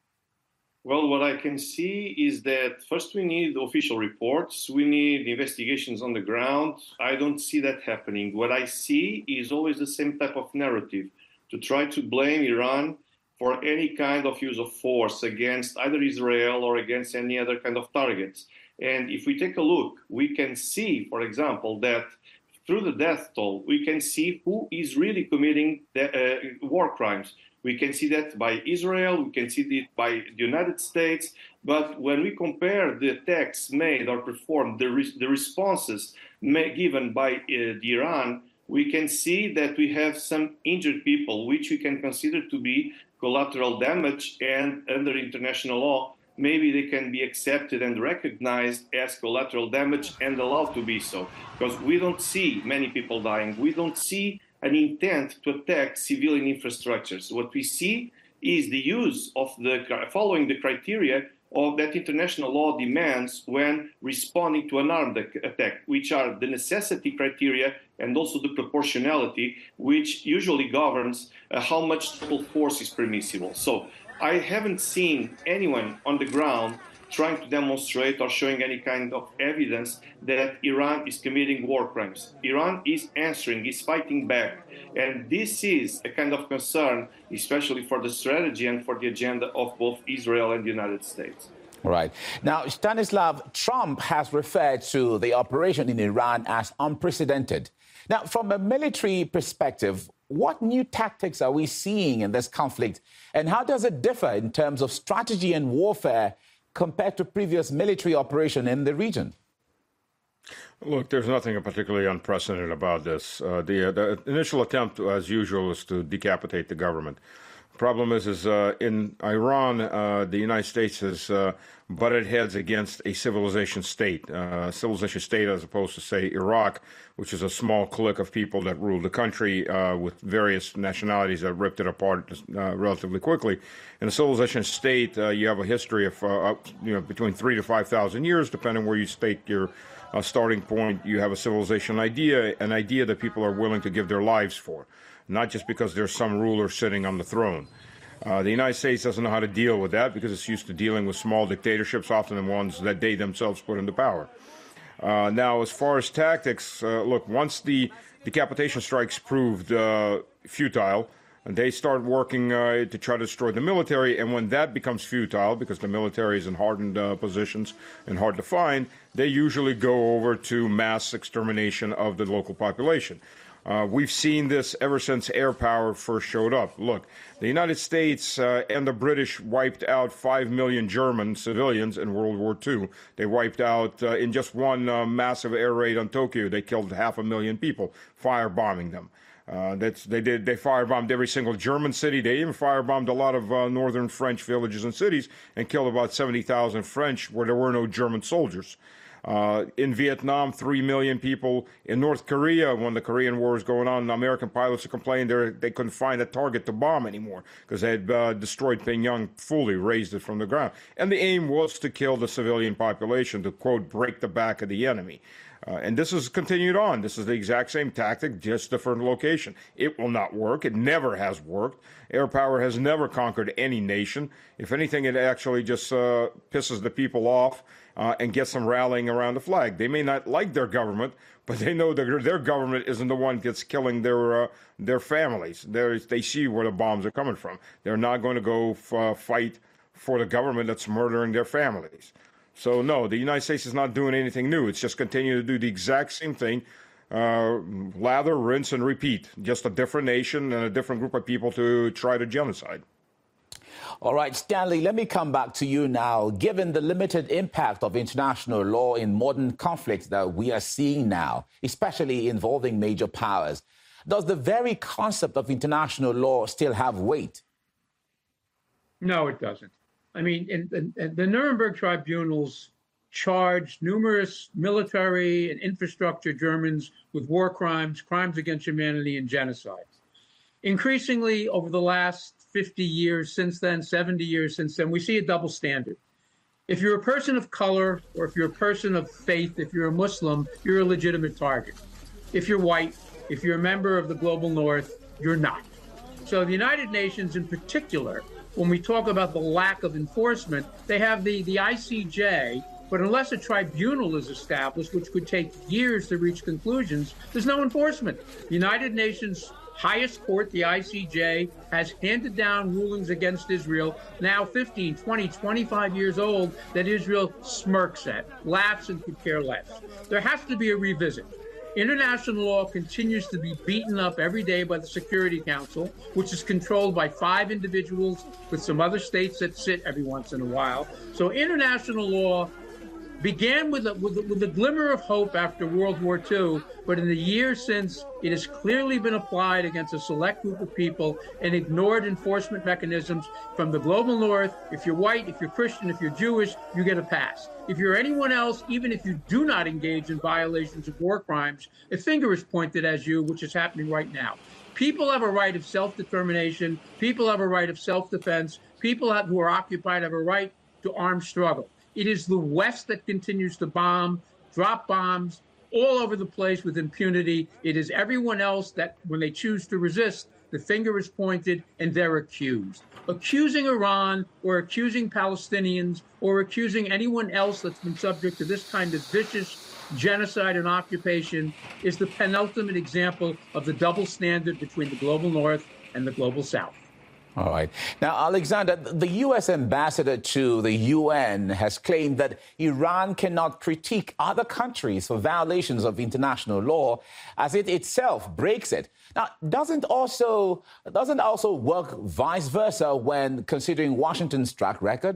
Well, what I can see is that first we need official reports. We need investigations on the ground. I don't see that happening. What I see is always the same type of narrative, to try to blame Iran for any kind of use of force against either Israel or against any other kind of targets. And if we take a look, we can see, for example, that through the death toll, we can see who is really committing war crimes. We can see that by Israel, we can see it by the United States. But when we compare the attacks made or performed, the responses given by Iran, we can see that we have some injured people, which we can consider to be collateral damage, and under international law, maybe they can be accepted and recognized as collateral damage and allowed to be so. Because we don't see many people dying. We don't see an intent to attack civilian infrastructures. What we see is the use of following the criteria of that international law demands when responding to an armed attack, which are the necessity criteria and also the proportionality, which usually governs how much total force is permissible. So I haven't seen anyone on the ground trying to demonstrate or showing any kind of evidence that Iran is committing war crimes. Iran is answering, is fighting back. And this is a kind of concern, especially for the strategy and for the agenda of both Israel and the United States. Right. Now, Stanislav, Trump has referred to the operation in Iran as unprecedented. Now, from a military perspective, what new tactics are we seeing in this conflict? And how does it differ in terms of strategy and warfare compared to previous military operation in the region? Look, there's nothing particularly unprecedented about this. The initial attempt, as usual, is to decapitate the government. Problem is in Iran, the United States has butted heads against a civilization state as opposed to, say, Iraq, which is a small clique of people that ruled the country with various nationalities that ripped it apart relatively quickly. In a civilization state, you have a history of between 3,000 to 5,000 years, depending where you stake your starting point. You have a civilization idea, an idea that people are willing to give their lives for, not just because there's some ruler sitting on the throne. The United States doesn't know how to deal with that because it's used to dealing with small dictatorships, often the ones that they themselves put into power. Now, as far as tactics, look, once the decapitation strikes proved futile, they start working to try to destroy the military, and when that becomes futile, because the military is in hardened positions and hard to find, they usually go over to mass extermination of the local population. We've seen this ever since air power first showed up. Look, the United States and the British wiped out 5 million German civilians in World War II. They wiped out, in just one massive air raid on Tokyo, they killed 500,000 people, firebombing them. They firebombed every single German city. They even firebombed a lot of northern French villages and cities and killed about 70,000 French where there were no German soldiers. In Vietnam, 3 million people. In North Korea, when the Korean War was going on, American pilots complained they couldn't find a target to bomb anymore because they had destroyed Pyongyang fully, razed it from the ground. And the aim was to kill the civilian population, to, quote, break the back of the enemy. And this has continued on. This is the exact same tactic, just different location. It will not work. It never has worked. Air power has never conquered any nation. If anything, it actually just pisses the people off and gets them rallying around the flag. They may not like their government, but they know that their government isn't the one that's killing their families. They see where the bombs are coming from. They're not going to go fight for the government that's murdering their families. So, no, the United States is not doing anything new. It's just continuing to do the exact same thing, lather, rinse, and repeat. Just a different nation and a different group of people to try to genocide. All right, Stanley, let me come back to you now. Given the limited impact of international law in modern conflicts that we are seeing now, especially involving major powers, does the very concept of international law still have weight? No, it doesn't. I mean, the Nuremberg tribunals charged numerous military and infrastructure Germans with war crimes, crimes against humanity, and genocide. Increasingly, over the last 50 years since then, 70 years since then, we see a double standard. If you're a person of color, or if you're a person of faith, if you're a Muslim, you're a legitimate target. If you're white, if you're a member of the global north, you're not. So the United Nations in particular, when we talk about the lack of enforcement, they have the ICJ, but unless a tribunal is established, which could take years to reach conclusions, there's no enforcement. The United Nations highest court, the ICJ, has handed down rulings against Israel, now 15, 20, 25 years old, that Israel smirks at, laughs, and could care less. There has to be a revisit. International law continues to be beaten up every day by the Security Council, which is controlled by 5 individuals with some other states that sit every once in a while. So international law began with a glimmer of hope after World War II, but in the years since, it has clearly been applied against a select group of people and ignored enforcement mechanisms from the global north. If you're white, if you're Christian, if you're Jewish, you get a pass. If you're anyone else, even if you do not engage in violations of war crimes, a finger is pointed at you, which is happening right now. People have a right of self-determination. People have a right of self-defense. People who are occupied have a right to armed struggle. It is the West that continues to bomb, drop bombs all over the place with impunity. It is everyone else that, when they choose to resist, the finger is pointed and they're accused. Accusing Iran or accusing Palestinians or accusing anyone else that's been subject to this kind of vicious genocide and occupation is the penultimate example of the double standard between the global north and the global south. All right. Now, Alexander, the U.S. ambassador to the UN has claimed that Iran cannot critique other countries for violations of international law as it itself breaks it. Now, doesn't also work vice versa when considering Washington's track record?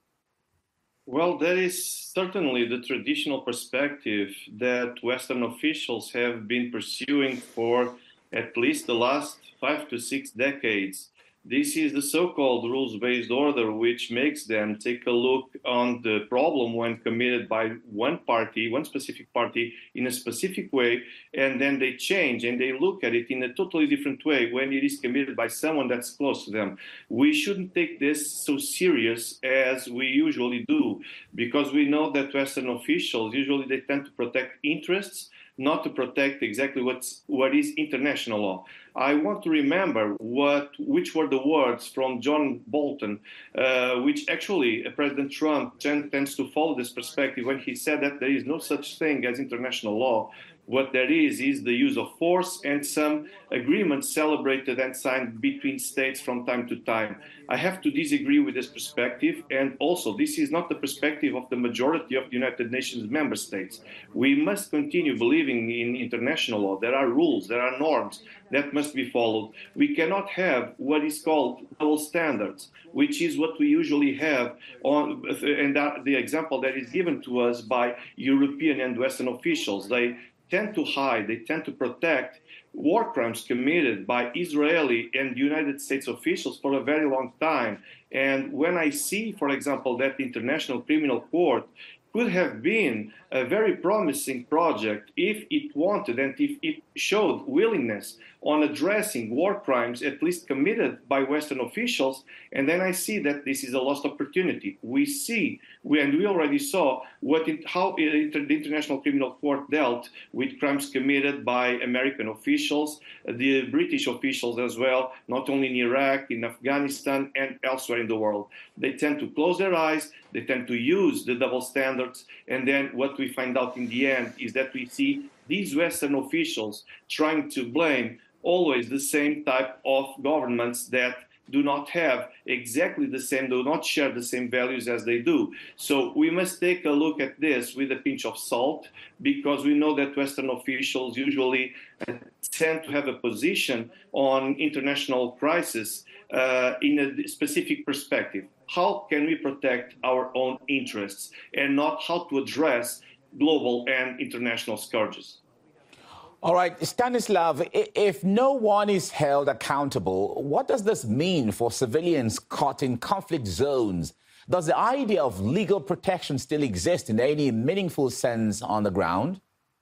Well, that is certainly the traditional perspective that Western officials have been pursuing for at least the last 5 to 6 decades. This is the so-called rules-based order, which makes them take a look on the problem when committed by one party, one specific party, in a specific way, and then they change and they look at it in a totally different way when it is committed by someone that's close to them. We shouldn't take this so serious as we usually do, because we know that Western officials, usually they tend to protect interests, not to protect exactly what is international law. I want to remember which were the words from John Bolton, which actually President Trump tends to follow this perspective when he said that there is no such thing as international law. What there is the use of force and some agreements celebrated and signed between states from time to time. I have to disagree with this perspective, and also this is not the perspective of the majority of the United Nations member states. We must continue believing in international law. There are rules, there are norms that must be followed. We cannot have what is called double standards, which is what we usually have on, and the example that is given to us by European and Western officials. They tend to hide, they tend to protect war crimes committed by Israeli and United States officials for a very long time. And when I see, for example, that the International Criminal Court could have been a very promising project if it wanted and if it showed willingness on addressing war crimes, at least committed by Western officials, and then I see that this is a lost opportunity. We already saw how the International Criminal Court dealt with crimes committed by American officials, the British officials as well, not only in Iraq, in Afghanistan, and elsewhere in the world. They tend to close their eyes, they tend to use the double standards, and then what we find out in the end is that we see these Western officials trying to blame always the same type of governments that do not have exactly the same, do not share the same values as they do. So we must take a look at this with a pinch of salt, because we know that Western officials usually tend to have a position on international crisis in a specific perspective. How can we protect our own interests and not how to address global and international scourges? All right, Stanislav, if no one is held accountable, what does this mean for civilians caught in conflict zones? Does the idea of legal protection still exist in any meaningful sense on the ground?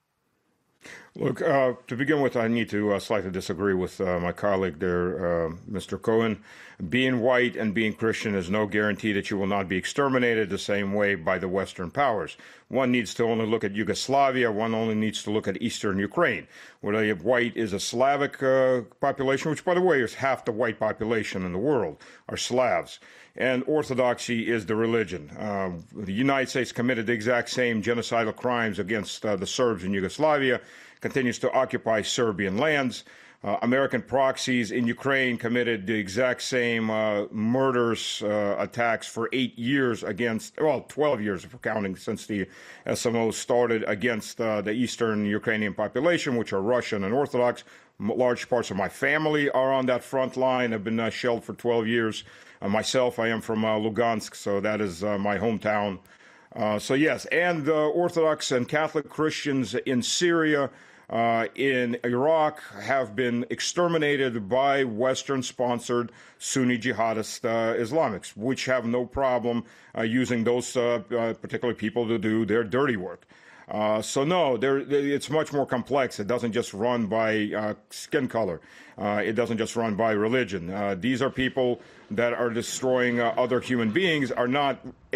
Look, to begin with, I need to slightly disagree with my colleague there, Mr. Cohen. Being white and being Christian is no guarantee that you will not be exterminated the same way by the Western powers. One needs to only look at Yugoslavia. One only needs to look at Eastern Ukraine, where the white is a Slavic population, which, by the way, is half the white population in the world, are Slavs. And Orthodoxy is the religion. The United States committed the exact same genocidal crimes against the Serbs in Yugoslavia, continues to occupy Serbian lands. American proxies in Ukraine committed the exact same murderous attacks for 8 years against, 12 years if we're counting since the SMO started, against the Eastern Ukrainian population, which are Russian and Orthodox. Large parts of my family are on that front line, have been shelled for 12 years. Myself, I am from Lugansk, so that is my hometown. So yes, and Orthodox and Catholic Christians in Syria, in Iraq, have been exterminated by Western-sponsored Sunni jihadist Islamics, which have no problem using those particular people to do their dirty work. So no, it's much more complex. It doesn't just run by skin color. It doesn't just run by religion. These are people that are destroying other human beings, are not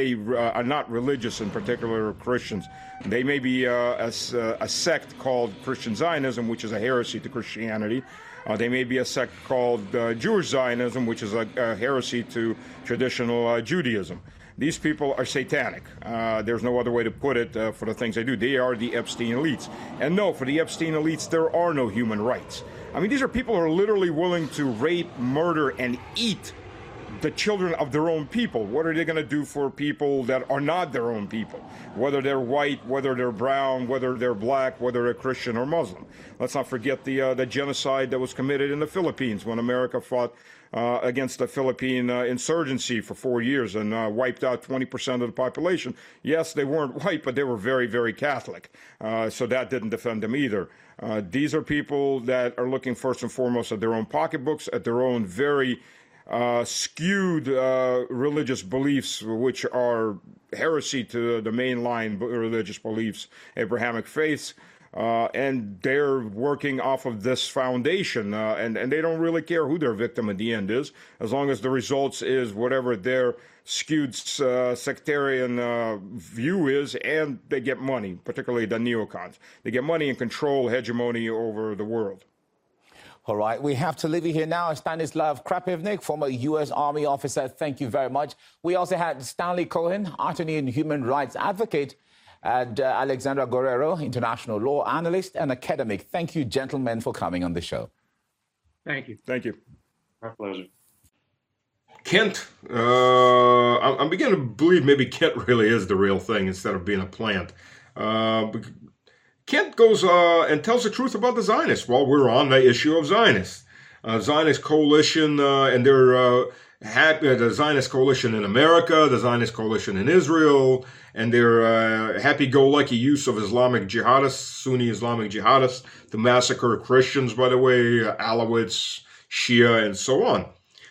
religious, in particular Christians. They may be a sect called Christian Zionism, which is a heresy to Christianity. They may be a sect called Jewish Zionism, which is a heresy to traditional Judaism. These people are satanic. There's no other way to put it for the things they do. They are the Epstein elites. And no, for the Epstein elites, there are no human rights. I mean, these are people who are literally willing to rape, murder, and eat the children of their own people. What are they going to do for people that are not their own people? Whether they're white, whether they're brown, whether they're black, whether they're Christian or Muslim. Let's not forget the genocide that was committed in the Philippines when America fought against the Philippine insurgency for 4 years and wiped out 20% of the population. Yes, they weren't white, but they were very, very Catholic. So that didn't defend them either. These are people that are looking first and foremost at their own pocketbooks, at their own very skewed religious beliefs, which are heresy to the mainline religious beliefs, Abrahamic faiths. And they're working off of this foundation, and they don't really care who their victim in the end is, as long as the results is whatever their skewed sectarian view is, and they get money, particularly the neocons. They get money and control hegemony over the world. All right, we have to leave you here now. Stanislav Krapivnik, former U.S. Army officer, thank you very much. We also had Stanley Cohen, attorney and human rights advocate, and Alexandra Guerrero, international law analyst and academic. Thank you, gentlemen, for coming on the show. Thank you. Thank you. My pleasure. Kent, I'm beginning to believe maybe Kent really is the real thing instead of being a plant. Kent goes and tells the truth about the Zionists while we're on the issue of Zionists. Zionist coalition and their the Zionist coalition in America, the Zionist coalition in Israel, and their happy-go-lucky use of Islamic jihadists, Sunni Islamic jihadists, to massacre Christians, by the way, Alawites, Shia, and so on.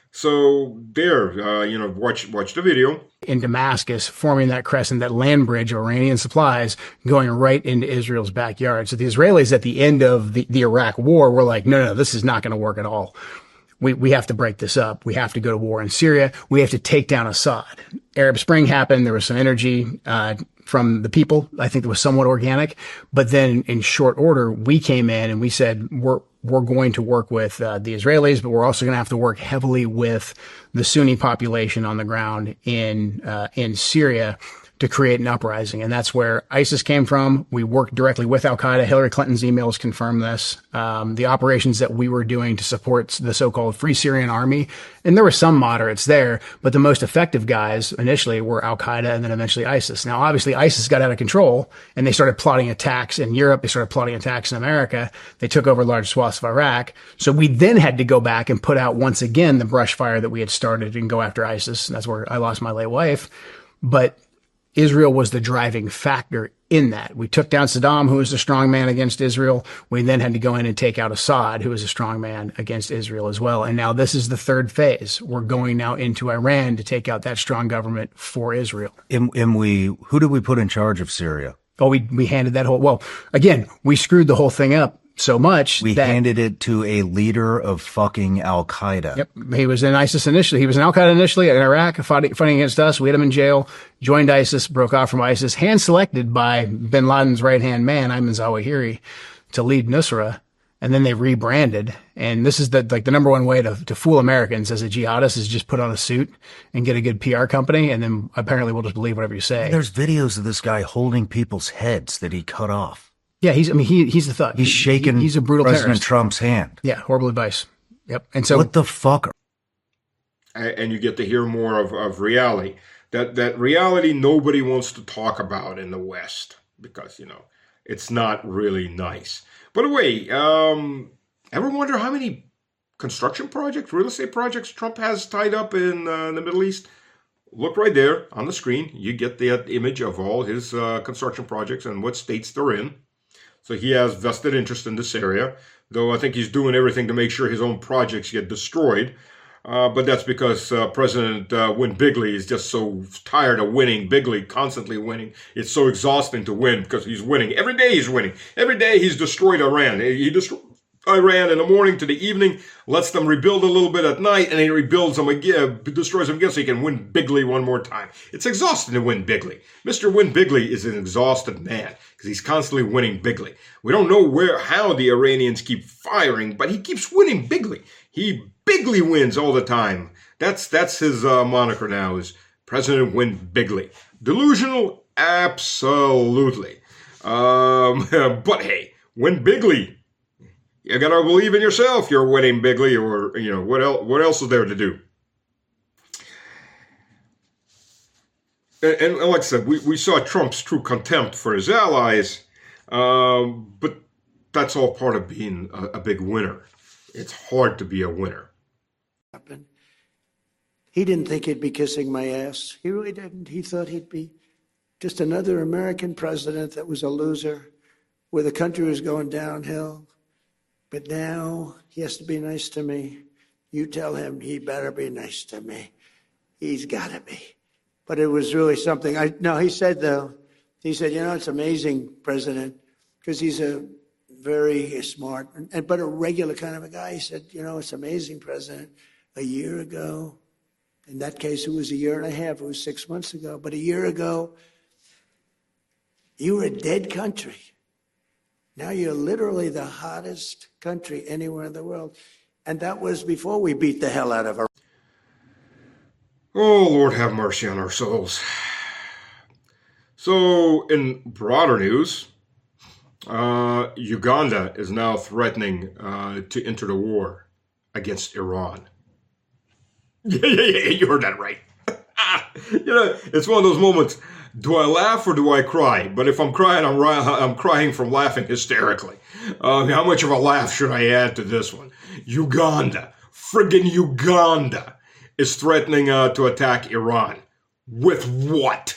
So there, watch the video. In Damascus, forming that crescent, that land bridge of Iranian supplies going right into Israel's backyard. So the Israelis at the end of the Iraq war were like, no, this is not going to work at all. We have to break this up. We have to go to war in Syria. We have to take down Assad. Arab Spring happened. There was some energy from the people. I think that was somewhat organic. But then in short order, we came in and we said, we're going to work with the Israelis, but we're also going to have to work heavily with the Sunni population on the ground in Syria to create an uprising. And that's where ISIS came from. We worked directly with Al-Qaeda. Hillary Clinton's emails confirm this. The operations that we were doing to support the so-called Free Syrian Army, and there were some moderates there, but the most effective guys initially were Al-Qaeda and then eventually ISIS. Now, obviously, ISIS got out of control and they started plotting attacks in Europe. They started plotting attacks in America. They took over large swaths of Iraq. So we then had to go back and put out once again the brush fire that we had started and go after ISIS. And that's where I lost my late wife. But Israel was the driving factor in that. We took down Saddam, who was a strong man against Israel. We then had to go in and take out Assad, who was a strong man against Israel as well. And now this is the third phase. We're going now into Iran to take out that strong government for Israel. Who did we put in charge of Syria? Oh, we handed that well, again, we screwed the whole thing up so much we handed it to a leader of fucking Al-Qaeda. Yep. He was in ISIS initially. He was in Al-Qaeda initially in Iraq, fighting against us. We had him in jail, joined ISIS, broke off from ISIS, hand-selected by bin Laden's right-hand man, Ayman Zawahiri, to lead Nusra. And then they rebranded. And this is the number one way to fool Americans as a jihadist is just put on a suit and get a good PR company. And then apparently we'll just believe whatever you say. There's videos of this guy holding people's heads that he cut off. Yeah, he's the thug. He's shaking he's a brutal President terrorist. Trump's hand. Yeah, horrible advice. Yep. And so what the fuck? And you get to hear more of reality. That reality nobody wants to talk about in the West because, it's not really nice. By the way, ever wonder how many construction projects, real estate projects Trump has tied up in the Middle East? Look right there on the screen. You get that image of all his construction projects and what states they're in. So he has vested interest in this area, though I think he's doing everything to make sure his own projects get destroyed. But that's because President Win Bigley is just so tired of winning. Bigley constantly winning. It's so exhausting to win because he's winning. Every day he's winning. Every day he's destroyed Iran. He destroyed Iran in the morning to the evening, lets them rebuild a little bit at night, and he rebuilds them again, destroys them again so he can win Bigley one more time. It's exhausting to win Bigley. Mr. Win Bigley is an exhausted man because he's constantly winning Bigley. We don't know how the Iranians keep firing, but he keeps winning Bigley. He Bigley wins all the time. That's his moniker now is President Win Bigley. Delusional? Absolutely. But hey, Win Bigley. You gotta believe in yourself. You're winning Bigley, or what else is there to do? And like I said, we saw Trump's true contempt for his allies, but that's all part of being a big winner. It's hard to be a winner. He didn't think he'd be kissing my ass. He really didn't. He thought he'd be just another American president that was a loser, where the country was going downhill. But now he has to be nice to me. You tell him he better be nice to me. He's got to be. But it was really something. He said, it's amazing, President, because he's a very smart, but a regular kind of a guy. He said, it's amazing, President. A year ago, in that case, it was a year and a half. It was 6 months ago. But a year ago, you were a dead country. Now you're literally the hottest country anywhere in the world. And that was before we beat the hell out of Iraq. Oh, Lord have mercy on our souls. So, in broader news, Uganda is now threatening to enter the war against Iran. Yeah, you heard that right. It's one of those moments. Do I laugh or do I cry? But if I'm crying, I'm crying from laughing hysterically. How much of a laugh should I add to this one? Uganda, friggin' Uganda, is threatening to attack Iran. With what?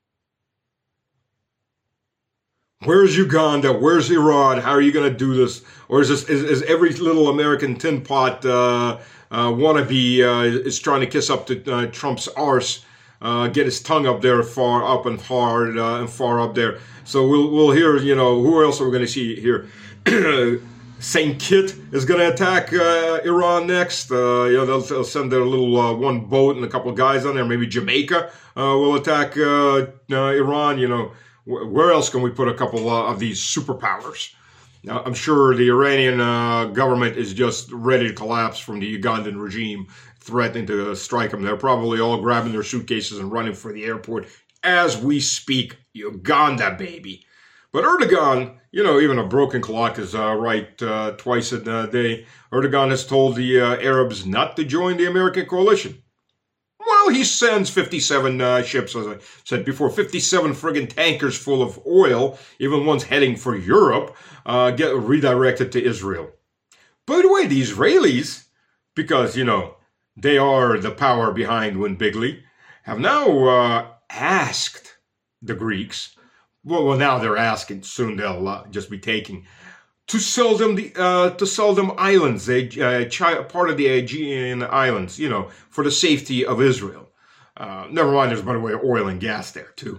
Where's Uganda? Where's Iran? How are you going to do this? Or is every little American tin pot wannabe is trying to kiss up to Trump's arse, get his tongue up there, far up and hard and far up there. So we'll hear, who else are we going to see here? St. Kitts is going to attack Iran next. They'll send their little one boat and a couple of guys on there. Maybe Jamaica will attack Iran. Where else can we put a couple of these superpowers? Now, I'm sure the Iranian government is just ready to collapse from the Ugandan regime threatening to strike them. They're probably all grabbing their suitcases and running for the airport as we speak. Uganda, baby. But Erdogan, even a broken clock is right twice a day. Erdogan has told the Arabs not to join the American coalition. Well, he sends 57 ships, as I said before, 57 friggin' tankers full of oil, even ones heading for Europe, get redirected to Israel. By the way, the Israelis, because, they are the power behind Win Bigly, have now asked the Greeks, well, now they're asking, soon they'll just be taking, to sell them islands, part of the Aegean Islands, for the safety of Israel. Never mind, there's, by the way, oil and gas there, too.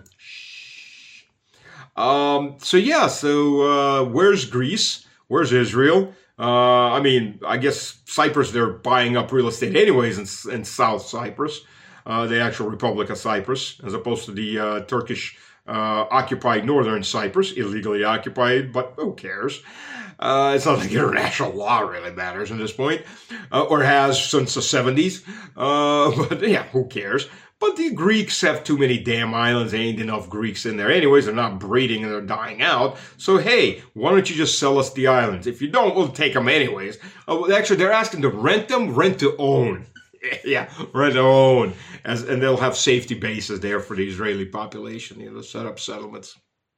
So where's Greece? Where's Israel? I guess Cyprus, they're buying up real estate anyways in South Cyprus, the actual Republic of Cyprus, as opposed to the Turkish occupied northern Cyprus, illegally occupied, but who cares? It's not like international law really matters at this point, or has since the 70s. But yeah, who cares? But the Greeks have too many damn islands. There ain't enough Greeks in there anyways. They're not breeding and they're dying out. So hey, why don't you just sell us the islands? If you don't, we'll take them anyways. Actually, they're asking to rent them, rent to own. Yeah, rent to own. And they'll have safety bases there for the Israeli population, set up settlements.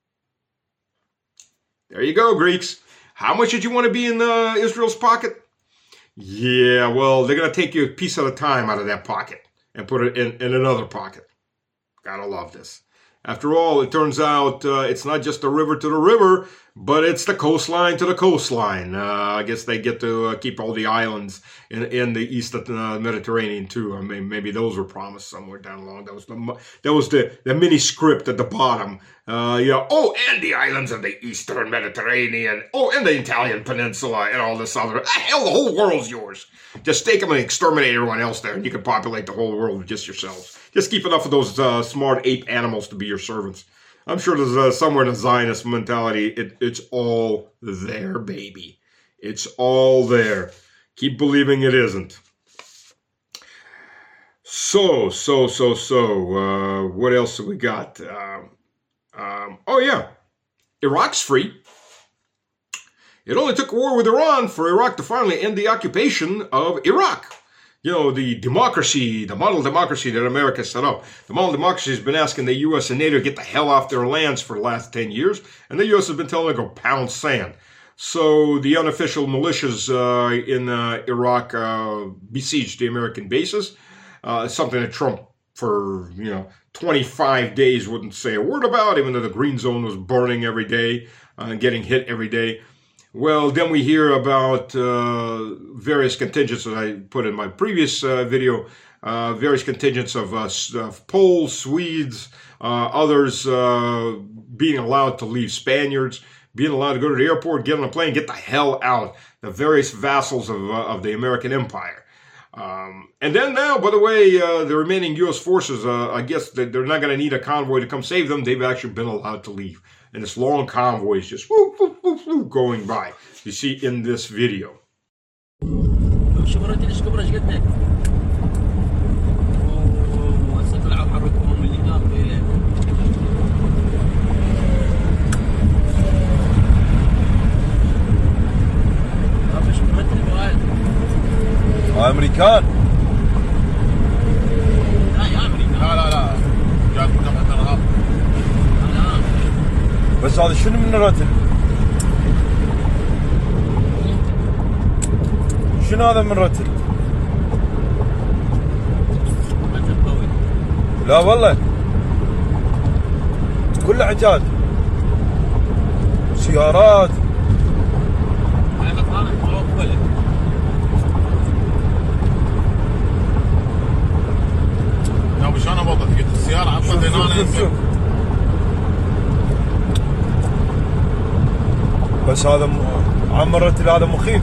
There you go, Greeks. How much did you want to be in Israel's pocket? Yeah, well, they're going to take you a piece at a time out of that pocket and put it in another pocket. Gotta love this. After all, it turns out it's not just the river to the river, but it's the coastline to the coastline. I guess they get to keep all the islands in the east of the Mediterranean too. I mean, maybe those were promised somewhere down along. That was the mini script at the bottom. Oh, and the islands of the eastern Mediterranean. Oh, and the Italian peninsula and all this other. Hell, the whole world's yours. Just take them and exterminate everyone else there, and you can populate the whole world with just yourselves. Just keep enough of those smart ape animals to be your servants. I'm sure there's somewhere in the Zionist mentality, it's all there, baby. It's all there. Keep believing it isn't. So, what else have we got? Oh yeah, Iraq's free. It only took a war with Iran for Iraq to finally end the occupation of Iraq. The democracy, the model democracy that America set up. The model democracy has been asking the U.S. and NATO to get the hell off their lands for the last 10 years, and the U.S. has been telling them to go pound sand. So the unofficial militias in Iraq besieged the American bases, something that Trump for 25 days wouldn't say a word about, even though the green zone was burning every day and getting hit every day. Well, then we hear about various contingents, as I put in my previous video, various contingents of Poles, Swedes, others being allowed to leave, Spaniards being allowed to go to the airport, get on a plane, get the hell out, the various vassals of the American Empire. And then now, by the way, the remaining U.S. forces, I guess they're not going to need a convoy to come save them. They've actually been allowed to leave. And this long convoy is just whoop, whoop, whoop, whoop, going by. You see in this video. امريكان لا جاب جبهة الارهاب بس هذا شنو من الرتل؟ شنو هذا من رتل؟ لا والله كله عجاد سيارات شلون اوظف جبت السياره عفوا شوف بس هذا عم الرتل هذا مخيف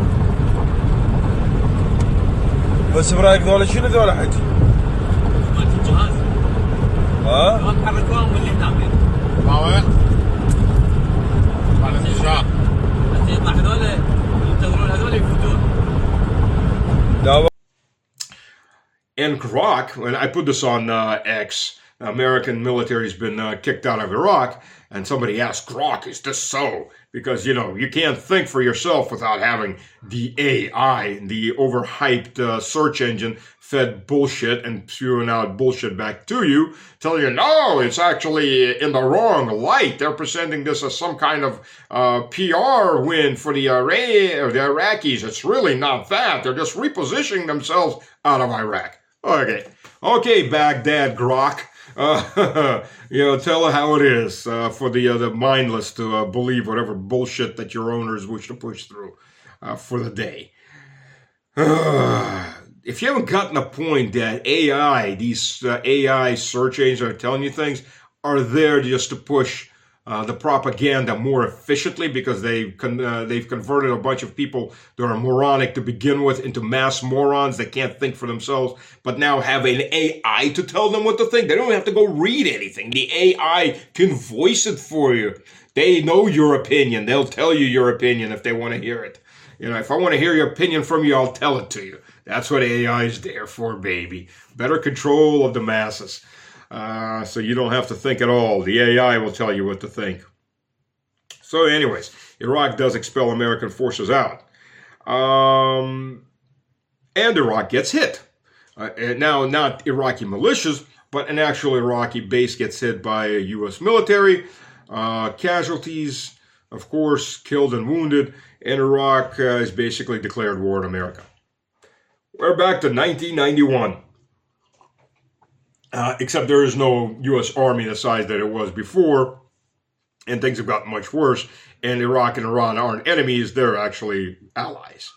بس برايك ذولا شنو ذولا حكي؟ مالت الجهاز ها؟ ما حركوهم من اللي هناك ما وين؟ مال الانتشار بس يطلع هذول ينتظرون هذول يفوتون لا. In Iraq, when I put this on X, the American military has been kicked out of Iraq, and somebody asked, Grok, is this so? Because, you know, you can't think for yourself without having the AI, the overhyped search engine fed bullshit and spewing out bullshit back to you, telling you, no, it's actually in the wrong light. They're presenting this as some kind of PR win for the Iraqis. It's really not that. They're just repositioning themselves out of Iraq. Okay, Baghdad Grok. You know, tell how it is for the mindless to believe whatever bullshit that your owners wish to push through for the day. If you haven't gotten the point that AI, these AI search engines are telling you things, are there just to push the propaganda more efficiently because they've converted a bunch of people that are moronic to begin with into mass morons that can't think for themselves, but now have an AI to tell them what to think. They don't have to go read anything. The AI can voice it for you. They know your opinion. They'll tell you your opinion if they want to hear it. You know, if I want to hear your opinion from you, I'll tell it to you. That's what AI is there for, baby. Better control of the masses. So you don't have to think at all. The AI will tell you what to think. So anyways, Iraq does expel American forces out. And Iraq gets hit. Now, not Iraqi militias, but an actual Iraqi base gets hit by a U.S. military. Casualties, of course, killed and wounded. And Iraq is basically declared war on America. We're back to 1991. Except there is no U.S. Army the size that it was before, and things have gotten much worse, and Iraq and Iran aren't enemies, they're actually allies.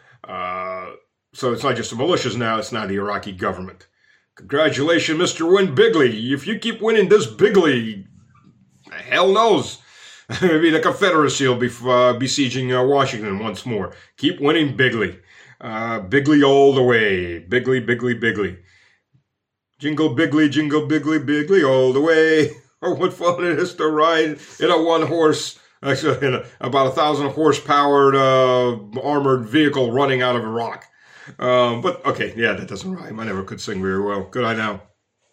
So it's not just the militias now, it's now the Iraqi government. Congratulations, Mr. Win Bigley. If you keep winning this bigly, hell knows. Maybe the Confederacy will be besieging Washington once more. Keep winning bigly. Bigly all the way. Bigly, bigly, bigly. Jingle Bigley, Bigley all the way. Oh, what fun it is to ride in a one-horse, actually in about 1,000 horsepowered armored vehicle running out of Iraq. But okay, yeah, that doesn't rhyme. I never could sing very well. Could I now?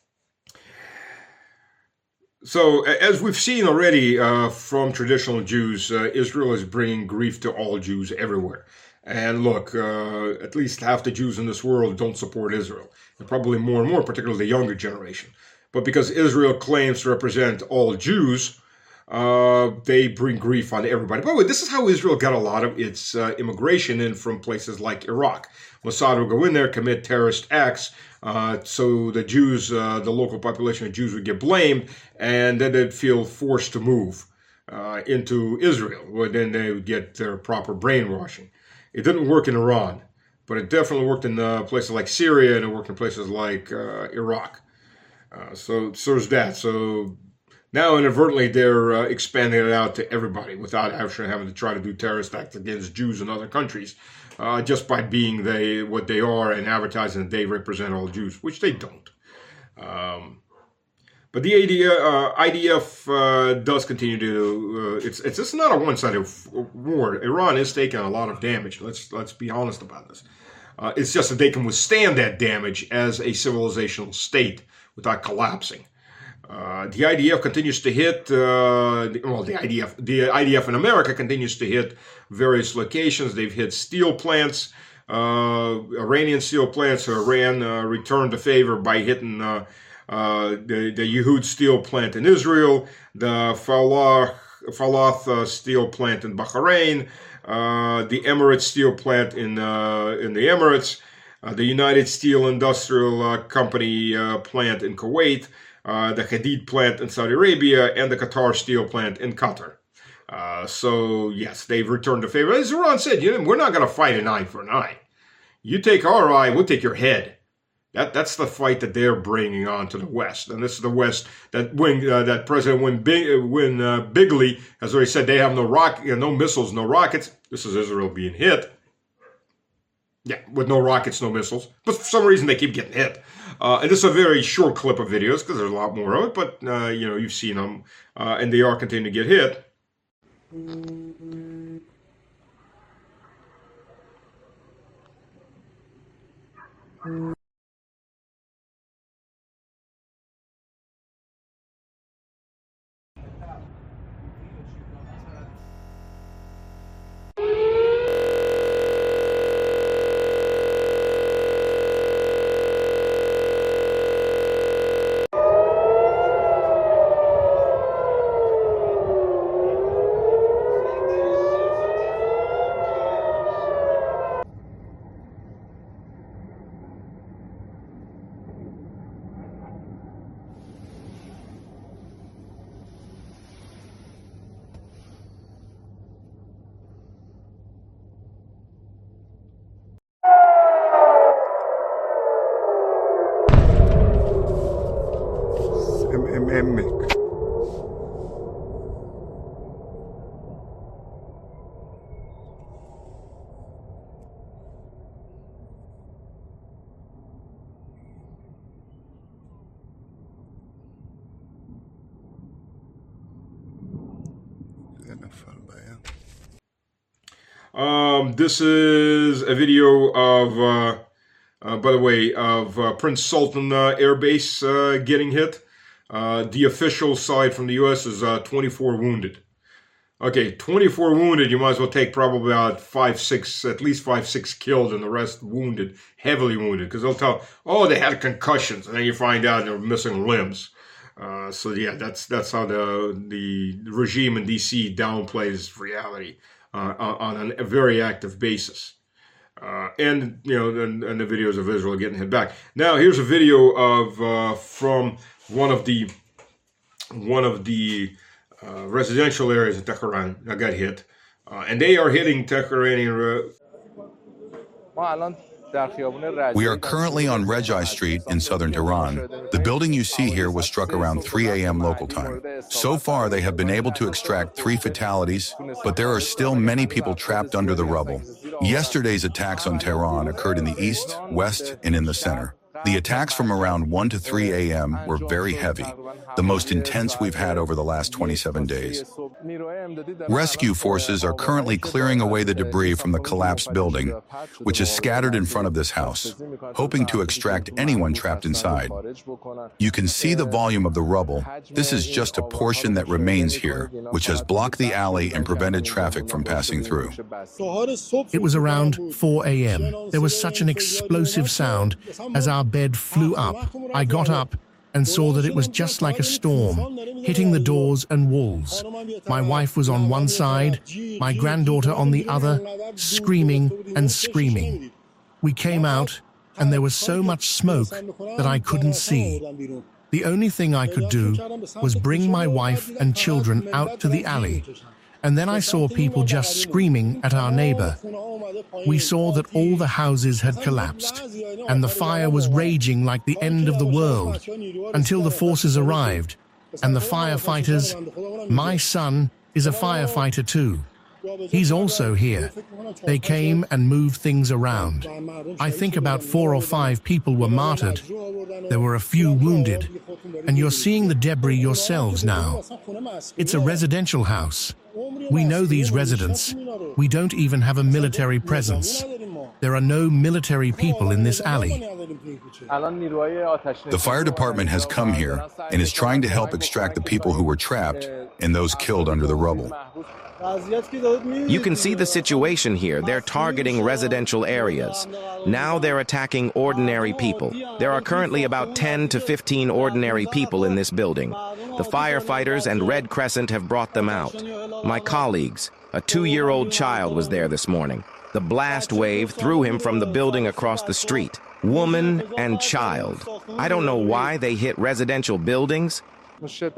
So, as we've seen already from traditional Jews, Israel is bringing grief to all Jews everywhere. And look, at least half the Jews in this world don't support Israel. And probably more and more, particularly the younger generation. But because Israel claims to represent all Jews, they bring grief on everybody. By the way, this is how Israel got a lot of its immigration in from places like Iraq. Mossad would go in there, commit terrorist acts, so the Jews, the local population of Jews would get blamed, and then they'd feel forced to move. into Israel, where then they would get their proper brainwashing. It didn't work in Iran, but it definitely worked in places like Syria, and it worked in places like Iraq. So there's that. So now inadvertently they're expanding it out to everybody without actually having to try to do terrorist acts against Jews in other countries, just by being what they are and advertising that they represent all Jews, which they don't. But the IDF does continue to. It's not a one-sided war. Iran is taking a lot of damage. Let's be honest about this. It's just that they can withstand that damage as a civilizational state without collapsing. The IDF continues to hit. The IDF in America continues to hit various locations. They've hit steel plants, Iranian steel plants. So Iran returned the favor by hitting the Yehud steel plant in Israel, the Falath steel plant in Bahrain, the Emirates steel plant in the Emirates, the United Steel Industrial Company plant in Kuwait, the Hadid plant in Saudi Arabia, and the Qatar steel plant in Qatar. So yes, they've returned the favor. As Iran said, we're not going to fight an eye for an eye. You take our eye, we'll take your head. That's the fight that they're bringing on to the West, and this is the West that that President Win Bigley has already said they have no missiles, no rockets. This is Israel being hit. Yeah, with no rockets, no missiles, but for some reason they keep getting hit. And this is a very short clip of videos because there's a lot more of it, but you've seen them, and they are continuing to get hit. This is a video of, by the way, of Prince Sultan Air Base getting hit. The official side from the U.S. is 24 wounded. Okay, 24 wounded, you might as well take probably about at least 5-6 killed and the rest wounded, heavily wounded, because they'll tell, oh, they had concussions, and then you find out they're missing limbs. So yeah, that's how the regime in D.C. downplays reality on a very active basis. And the videos of Israel getting hit back. Now here's a video of from one of the residential areas in Tehran that got hit, and they are hitting Tehran. We are currently on Rejai Street in southern Tehran. The building you see here was struck around 3 a.m. local time. So far, they have been able to extract 3 fatalities, but there are still many people trapped under the rubble. Yesterday's attacks on Tehran occurred in the east, west, and in the center. The attacks from around 1 to 3 a.m. were very heavy, the most intense we've had over the last 27 days. Rescue forces are currently clearing away the debris from the collapsed building, which is scattered in front of this house, hoping to extract anyone trapped inside. You can see the volume of the rubble. This is just a portion that remains here, which has blocked the alley and prevented traffic from passing through. It was around 4 a.m. There was such an explosive sound as our bed flew up. I got up and saw that it was just like a storm, hitting the doors and walls. My wife was on one side, my granddaughter on the other, screaming and screaming. We came out, and there was so much smoke that I couldn't see. The only thing I could do was bring my wife and children out to the alley, and then I saw people just screaming at our neighbor. We saw that all the houses had collapsed, and the fire was raging like the end of the world, until the forces arrived, and the firefighters. My son is a firefighter too. He's also here. They came and moved things around. I think about 4 or 5 people were martyred. There were a few wounded. And you're seeing the debris yourselves now. It's a residential house. We know these residents. We don't even have a military presence. There are no military people in this alley. The fire department has come here and is trying to help extract the people who were trapped and those killed under the rubble. You can see the situation here. They're targeting residential areas. Now they're attacking ordinary people. There are currently about 10 to 15 ordinary people in this building. The firefighters and Red Crescent have brought them out. My colleagues, a 2-year-old child was there this morning. The blast wave threw him from the building across the street. Woman and child. I don't know why they hit residential buildings. You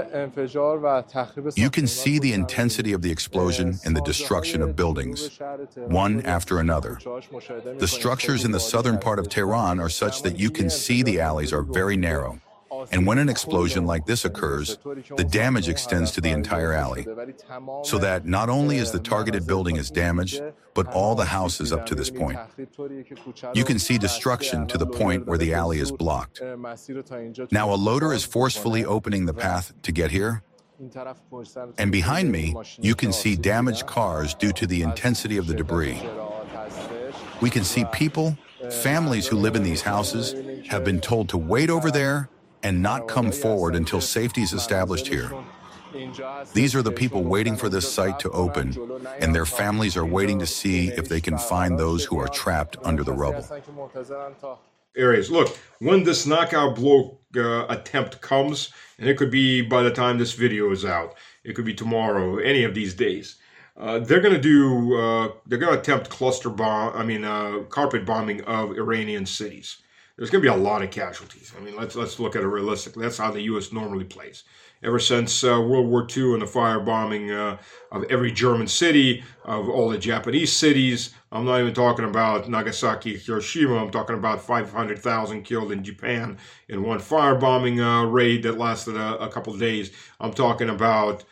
can see the intensity of the explosion and the destruction of buildings, one after another. The structures in the southern part of Tehran are such that you can see the alleys are very narrow. And when an explosion like this occurs, the damage extends to the entire alley, so that not only is the targeted building is damaged, but all the houses up to this point. You can see destruction to the point where the alley is blocked. Now a loader is forcefully opening the path to get here, and behind me, you can see damaged cars due to the intensity of the debris. We can see people, families who live in these houses, have been told to wait over there and not come forward until safety is established here. These are the people waiting for this site to open, and their families are waiting to see if they can find those who are trapped under the rubble. Areas. Look, when this knockout blow attempt comes, and it could be by the time this video is out, it could be tomorrow, any of these days, they're going to attempt carpet bombing of Iranian cities. There's going to be a lot of casualties. I mean, let's look at it realistically. That's how the U.S. normally plays. Ever since World War II and the firebombing of every German city, of all the Japanese cities, I'm not even talking about Nagasaki, Hiroshima. I'm talking about 500,000 killed in Japan in one firebombing raid that lasted a couple of days. I'm talking about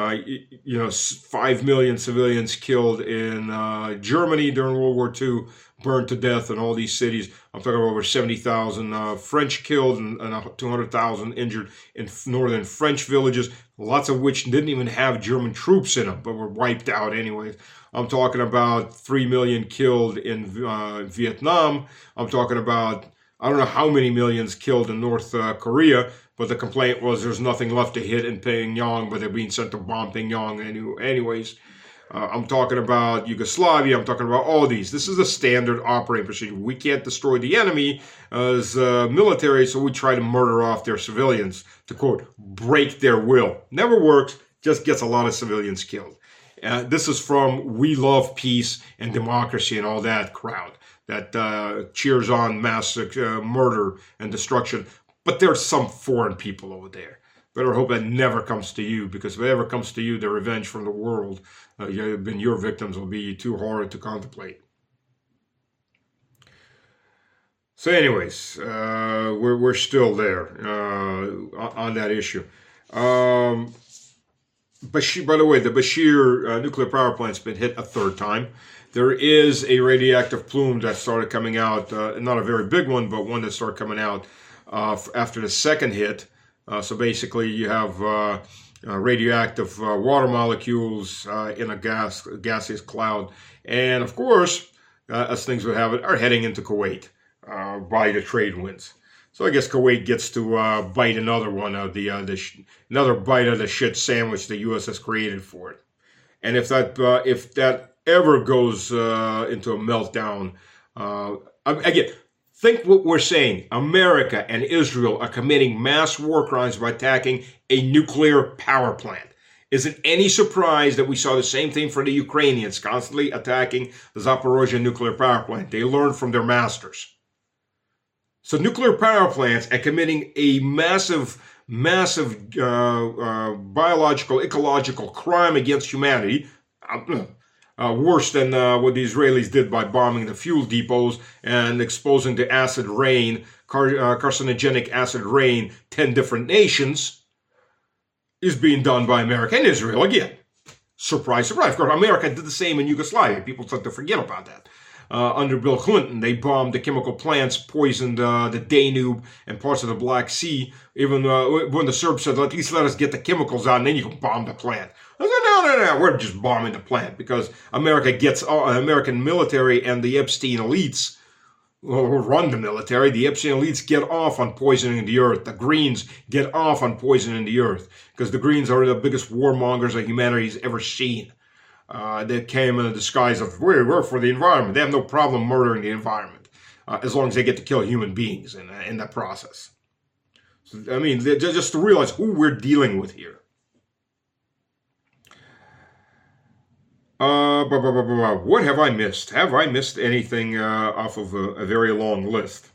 5 million civilians killed in Germany during World War II, burned to death in all these cities. I'm talking about over 70,000 French killed and 200,000 injured in northern French villages, lots of which didn't even have German troops in them, but were wiped out anyways. I'm talking about 3 million killed in Vietnam. I'm talking about, I don't know how many millions killed in North Korea, but the complaint was there's nothing left to hit in Pyongyang, but they're being sent to bomb Pyongyang anyways. I'm talking about Yugoslavia. I'm talking about all these. This is a standard operating procedure. We can't destroy the enemy as military, so we try to murder off their civilians to, quote, break their will. Never works, just gets a lot of civilians killed. This is from We Love Peace and Democracy and all that crowd that cheers on mass murder and destruction. But there's some foreign people over there. Better hope that never comes to you, because if it ever comes to you, the revenge from the world, your victims will be too horrid to contemplate. So anyways, we're still there on that issue. Bashir, by the way, the Bashir nuclear power plant's been hit a 3rd time. There is a radioactive plume that started coming out, not a very big one, but one that started coming out after the 2nd hit. So basically you have radioactive water molecules in a gaseous cloud. And of course, as things would have it, are heading into Kuwait by the trade winds. So I guess Kuwait gets to bite another one of another bite of the shit sandwich the U.S. has created for it. And if that ever goes into a meltdown, again, think what we're saying. America and Israel are committing mass war crimes by attacking a nuclear power plant. Is it any surprise that we saw the same thing for the Ukrainians, constantly attacking the Zaporozhye nuclear power plant? They learned from their masters. So nuclear power plants and committing a massive biological, ecological crime against humanity, worse than what the Israelis did by bombing the fuel depots and exposing to acid rain, carcinogenic acid rain, 10 different nations, is being done by America and Israel again. Surprise, surprise. Of course, America did the same in Yugoslavia. People start to forget about that. Under Bill Clinton, they bombed the chemical plants, poisoned the Danube and parts of the Black Sea. Even when the Serbs said, at least let us get the chemicals out and then you can bomb the plant. I said, no, we're just bombing the plant because America gets American military and the Epstein elites who run the military. The Epstein elites get off on poisoning the earth. The Greens get off on poisoning the earth because the Greens are the biggest warmongers that humanity's ever seen. They came in a disguise of, we're for the environment. They have no problem murdering the environment as long as they get to kill human beings in that process. So, I mean, just to realize who we're dealing with here. What have I missed? Have I missed anything off of a very long list?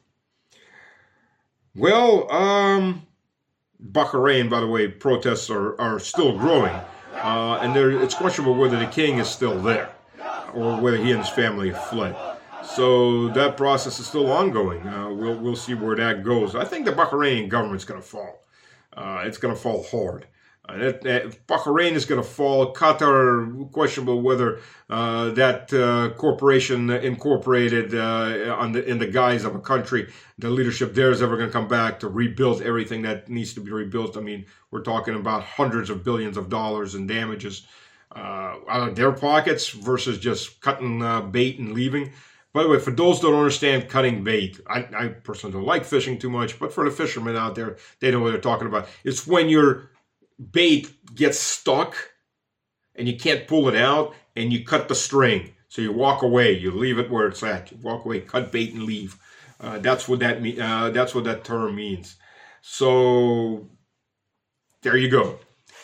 Well, Bahrain, by the way, protests are still growing. And it's questionable whether the king is still there or whether he and his family have fled. So that process is still ongoing. We'll see where that goes. I think the Bahraini government's going to fall. It's going to fall hard. Bahrain is going to fall. Qatar, questionable whether that corporation incorporated in the guise of a country, the leadership there is ever going to come back to rebuild everything that needs to be rebuilt. I mean, we're talking about hundreds of billions of dollars in damages out of their pockets versus just cutting bait and leaving. By the way, for those who don't understand cutting bait, I personally don't like fishing too much, but for the fishermen out there, they know what they're talking about. It's when your bait gets stuck and you can't pull it out and you cut the string. So you walk away, you leave it where it's at. You walk away, cut bait and leave. That's what that term means. So there you go.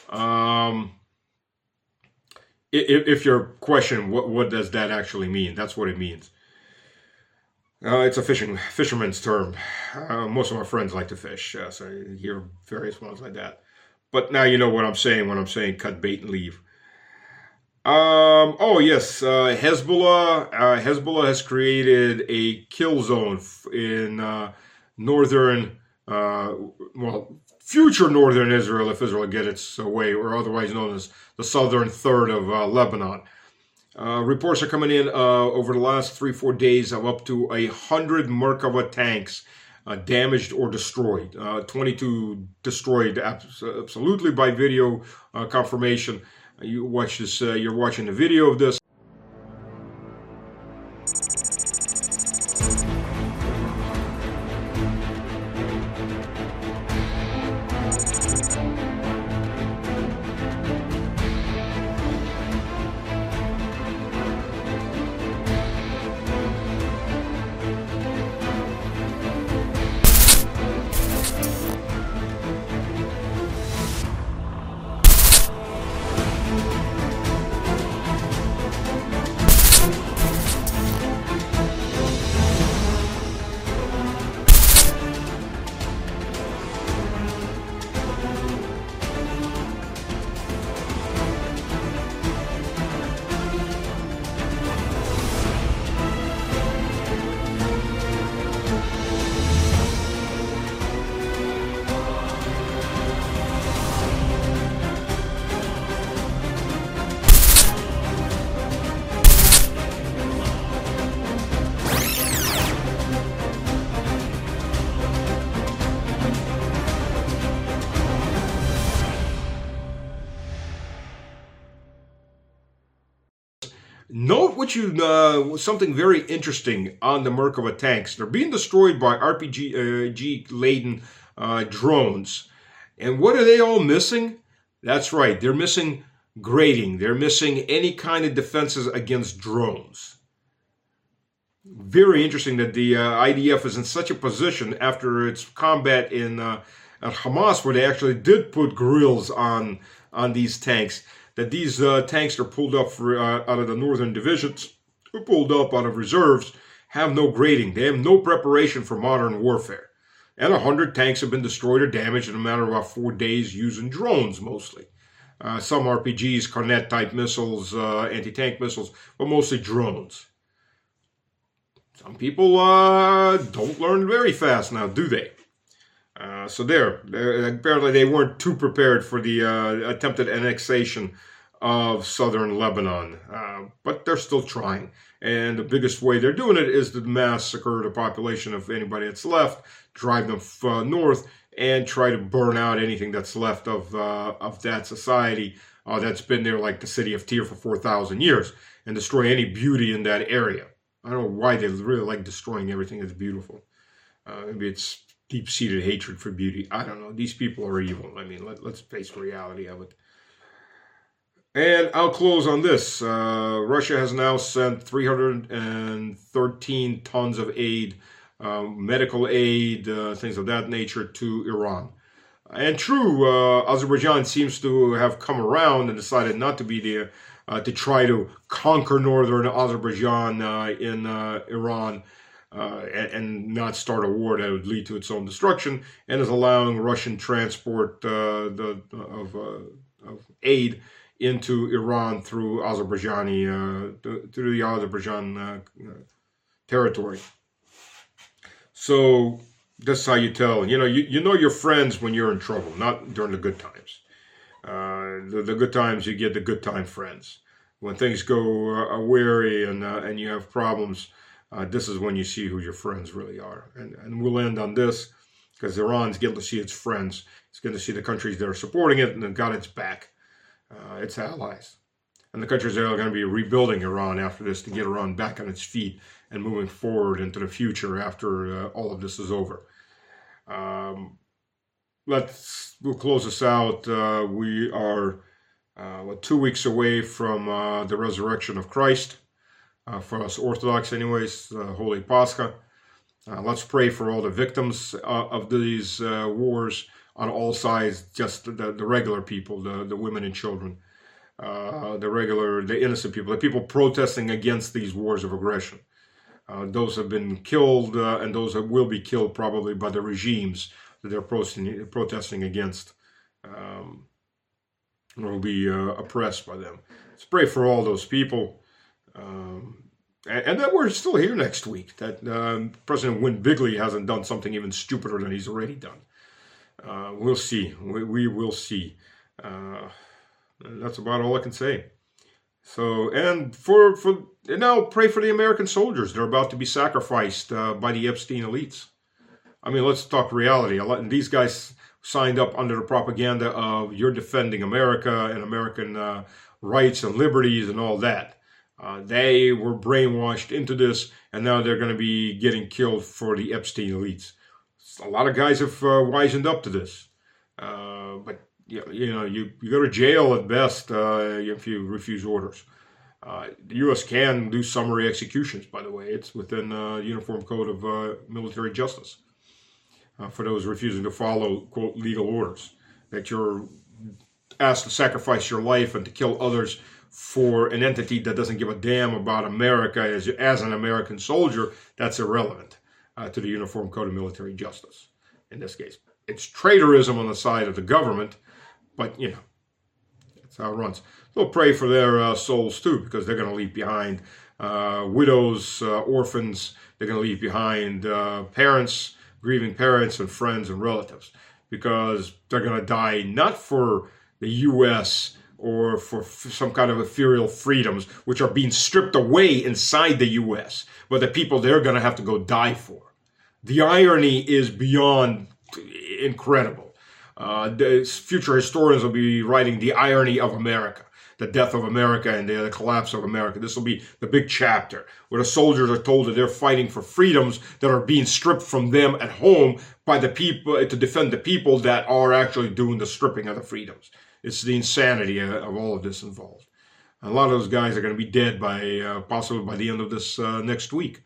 If your question, what does that actually mean? That's what it means. It's a fisherman's term. Most of my friends like to fish, so I hear various ones like that. But now you know what I'm saying when I'm saying cut bait and leave. Oh yes, Hezbollah. Hezbollah has created a kill zone in northern, future northern Israel, if Israel gets its way, or otherwise known as the southern third of Lebanon. Reports are coming in over the last 3-4 days of up to 100 Merkava tanks damaged or destroyed. 22 destroyed absolutely by video confirmation. You watch this. You're watching the video of this. Note something very interesting on the Merkava tanks. They're being destroyed by RPG-laden drones. And what are they all missing? That's right, they're missing grading. They're missing any kind of defenses against drones. Very interesting that the IDF is in such a position after its combat at Hamas, where they actually did put grills on these tanks, that these tanks are pulled up out of the northern divisions, pulled up out of reserves, have no grading. They have no preparation for modern warfare. And 100 tanks have been destroyed or damaged in a matter of about 4 days using drones mostly. Some RPGs, Cornet-type missiles, anti-tank missiles, but mostly drones. Some people don't learn very fast now, do they? So apparently they weren't too prepared for the attempted annexation of southern Lebanon, but they're still trying. And the biggest way they're doing it is to massacre the population of anybody that's left, drive them north, and try to burn out anything that's left of that society that's been there, like the city of Tyre, for 4,000 years, and destroy any beauty in that area. I don't know why they really like destroying everything that's beautiful. Maybe it's deep-seated hatred for beauty. I don't know. These people are evil. I mean, let's face the reality of it. And I'll close on this. Russia has now sent 313 tons of aid, medical aid, things of that nature, to Iran. And true, Azerbaijan seems to have come around and decided not to be there to try to conquer northern Azerbaijan in Iran and not start a war that would lead to its own destruction, and is allowing Russian transport of aid into Iran through through the Azerbaijan territory. So that's how you tell. You know your friends when you're in trouble, not during the good times. The good times, you get the good time friends. When things go weary and you have problems, this is when you see who your friends really are. And we'll end on this, because Iran's getting to see its friends. It's getting to see the countries that are supporting it and have got its back. Its allies. And the countries that are going to be rebuilding Iran after this to get Iran back on its feet and moving forward into the future after all of this is over. We'll close this out. We are 2 weeks away from the resurrection of Christ. For us Orthodox anyways, Holy Pascha. Let's pray for all the victims of these wars on all sides, just the regular people, the women and children, the innocent people, the people protesting against these wars of aggression. Those have been killed, and those that will be killed probably by the regimes that they're protesting against, or will be oppressed by them. Let's pray for all those people, and that we're still here next week, that President Win Bigley hasn't done something even stupider than he's already done. We'll see. We will see. That's about all I can say. So, and now pray for the American soldiers. They're about to be sacrificed by the Epstein elites. I mean, let's talk reality. These guys signed up under the propaganda of you're defending America and American rights and liberties and all that. They were brainwashed into this, and now they're going to be getting killed for the Epstein elites. A lot of guys have wisened up to this, but you go to jail at best if you refuse orders. The U.S. can do summary executions, by the way. It's within the Uniform Code of Military Justice for those refusing to follow, quote, legal orders. That you're asked to sacrifice your life and to kill others for an entity that doesn't give a damn about America as an American soldier, that's irrelevant. To the Uniform Code of Military Justice. In this case, it's traitorism on the side of the government, but that's how it runs. They'll pray for their souls too, because they're going to leave behind widows, orphans. They're going to leave behind parents, grieving parents, and friends and relatives, because they're going to die not for the U.S. or for some kind of ethereal freedoms, which are being stripped away inside the U.S., but the people they're going to have to go die for. The irony is beyond incredible. The future historians will be writing the irony of America, the death of America and the collapse of America. This will be the big chapter where the soldiers are told that they're fighting for freedoms that are being stripped from them at home by the people to defend the people that are actually doing the stripping of the freedoms. It's the insanity of all of this involved. A lot of those guys are going to be dead by possibly by the end of this next week.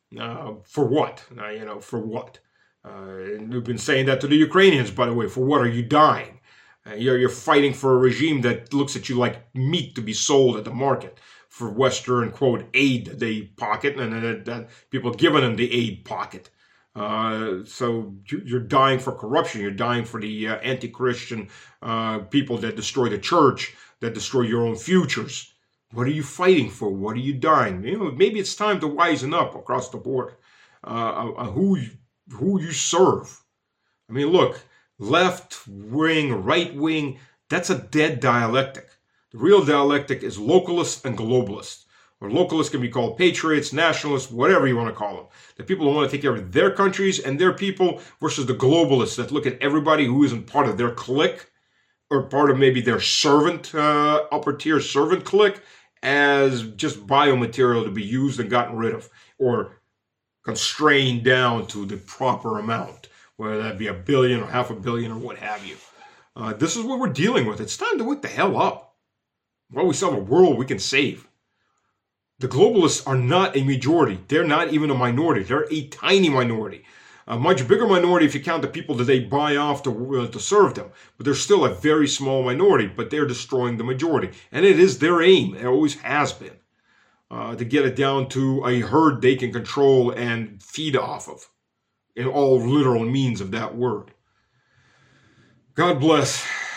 For what? For what? And we've been saying that to the Ukrainians, by the way. For what are you dying? You're fighting for a regime that looks at you like meat to be sold at the market. for Western, quote, aid that they pocket, and that people giving them the aid pocket. So you're dying for corruption. You're dying for the anti-Christian people that destroy the church, that destroy your own futures. What are you fighting for? What are you dying? You know, maybe it's time to wisen up across the board. Who you serve. I mean, look, left wing, right wing, that's a dead dialectic. The real dialectic is localist and globalist. Or localists can be called patriots, nationalists, whatever you want to call them. The people who want to take care of their countries and their people versus the globalists that look at everybody who isn't part of their clique or part of maybe their servant, upper tier servant clique as just biomaterial to be used and gotten rid of or constrained down to the proper amount, whether that be $1 billion or $500 million or what have you. This is what we're dealing with. It's time to wake the hell up. Well, we still have a world we can save. The globalists are not a majority. They're not even a minority. They're a tiny minority. A much bigger minority if you count the people that they buy off to serve them. But they're still a very small minority, but they're destroying the majority. And it is their aim. It always has been. To get it down to a herd they can control and feed off of. In all literal means of that word. God bless.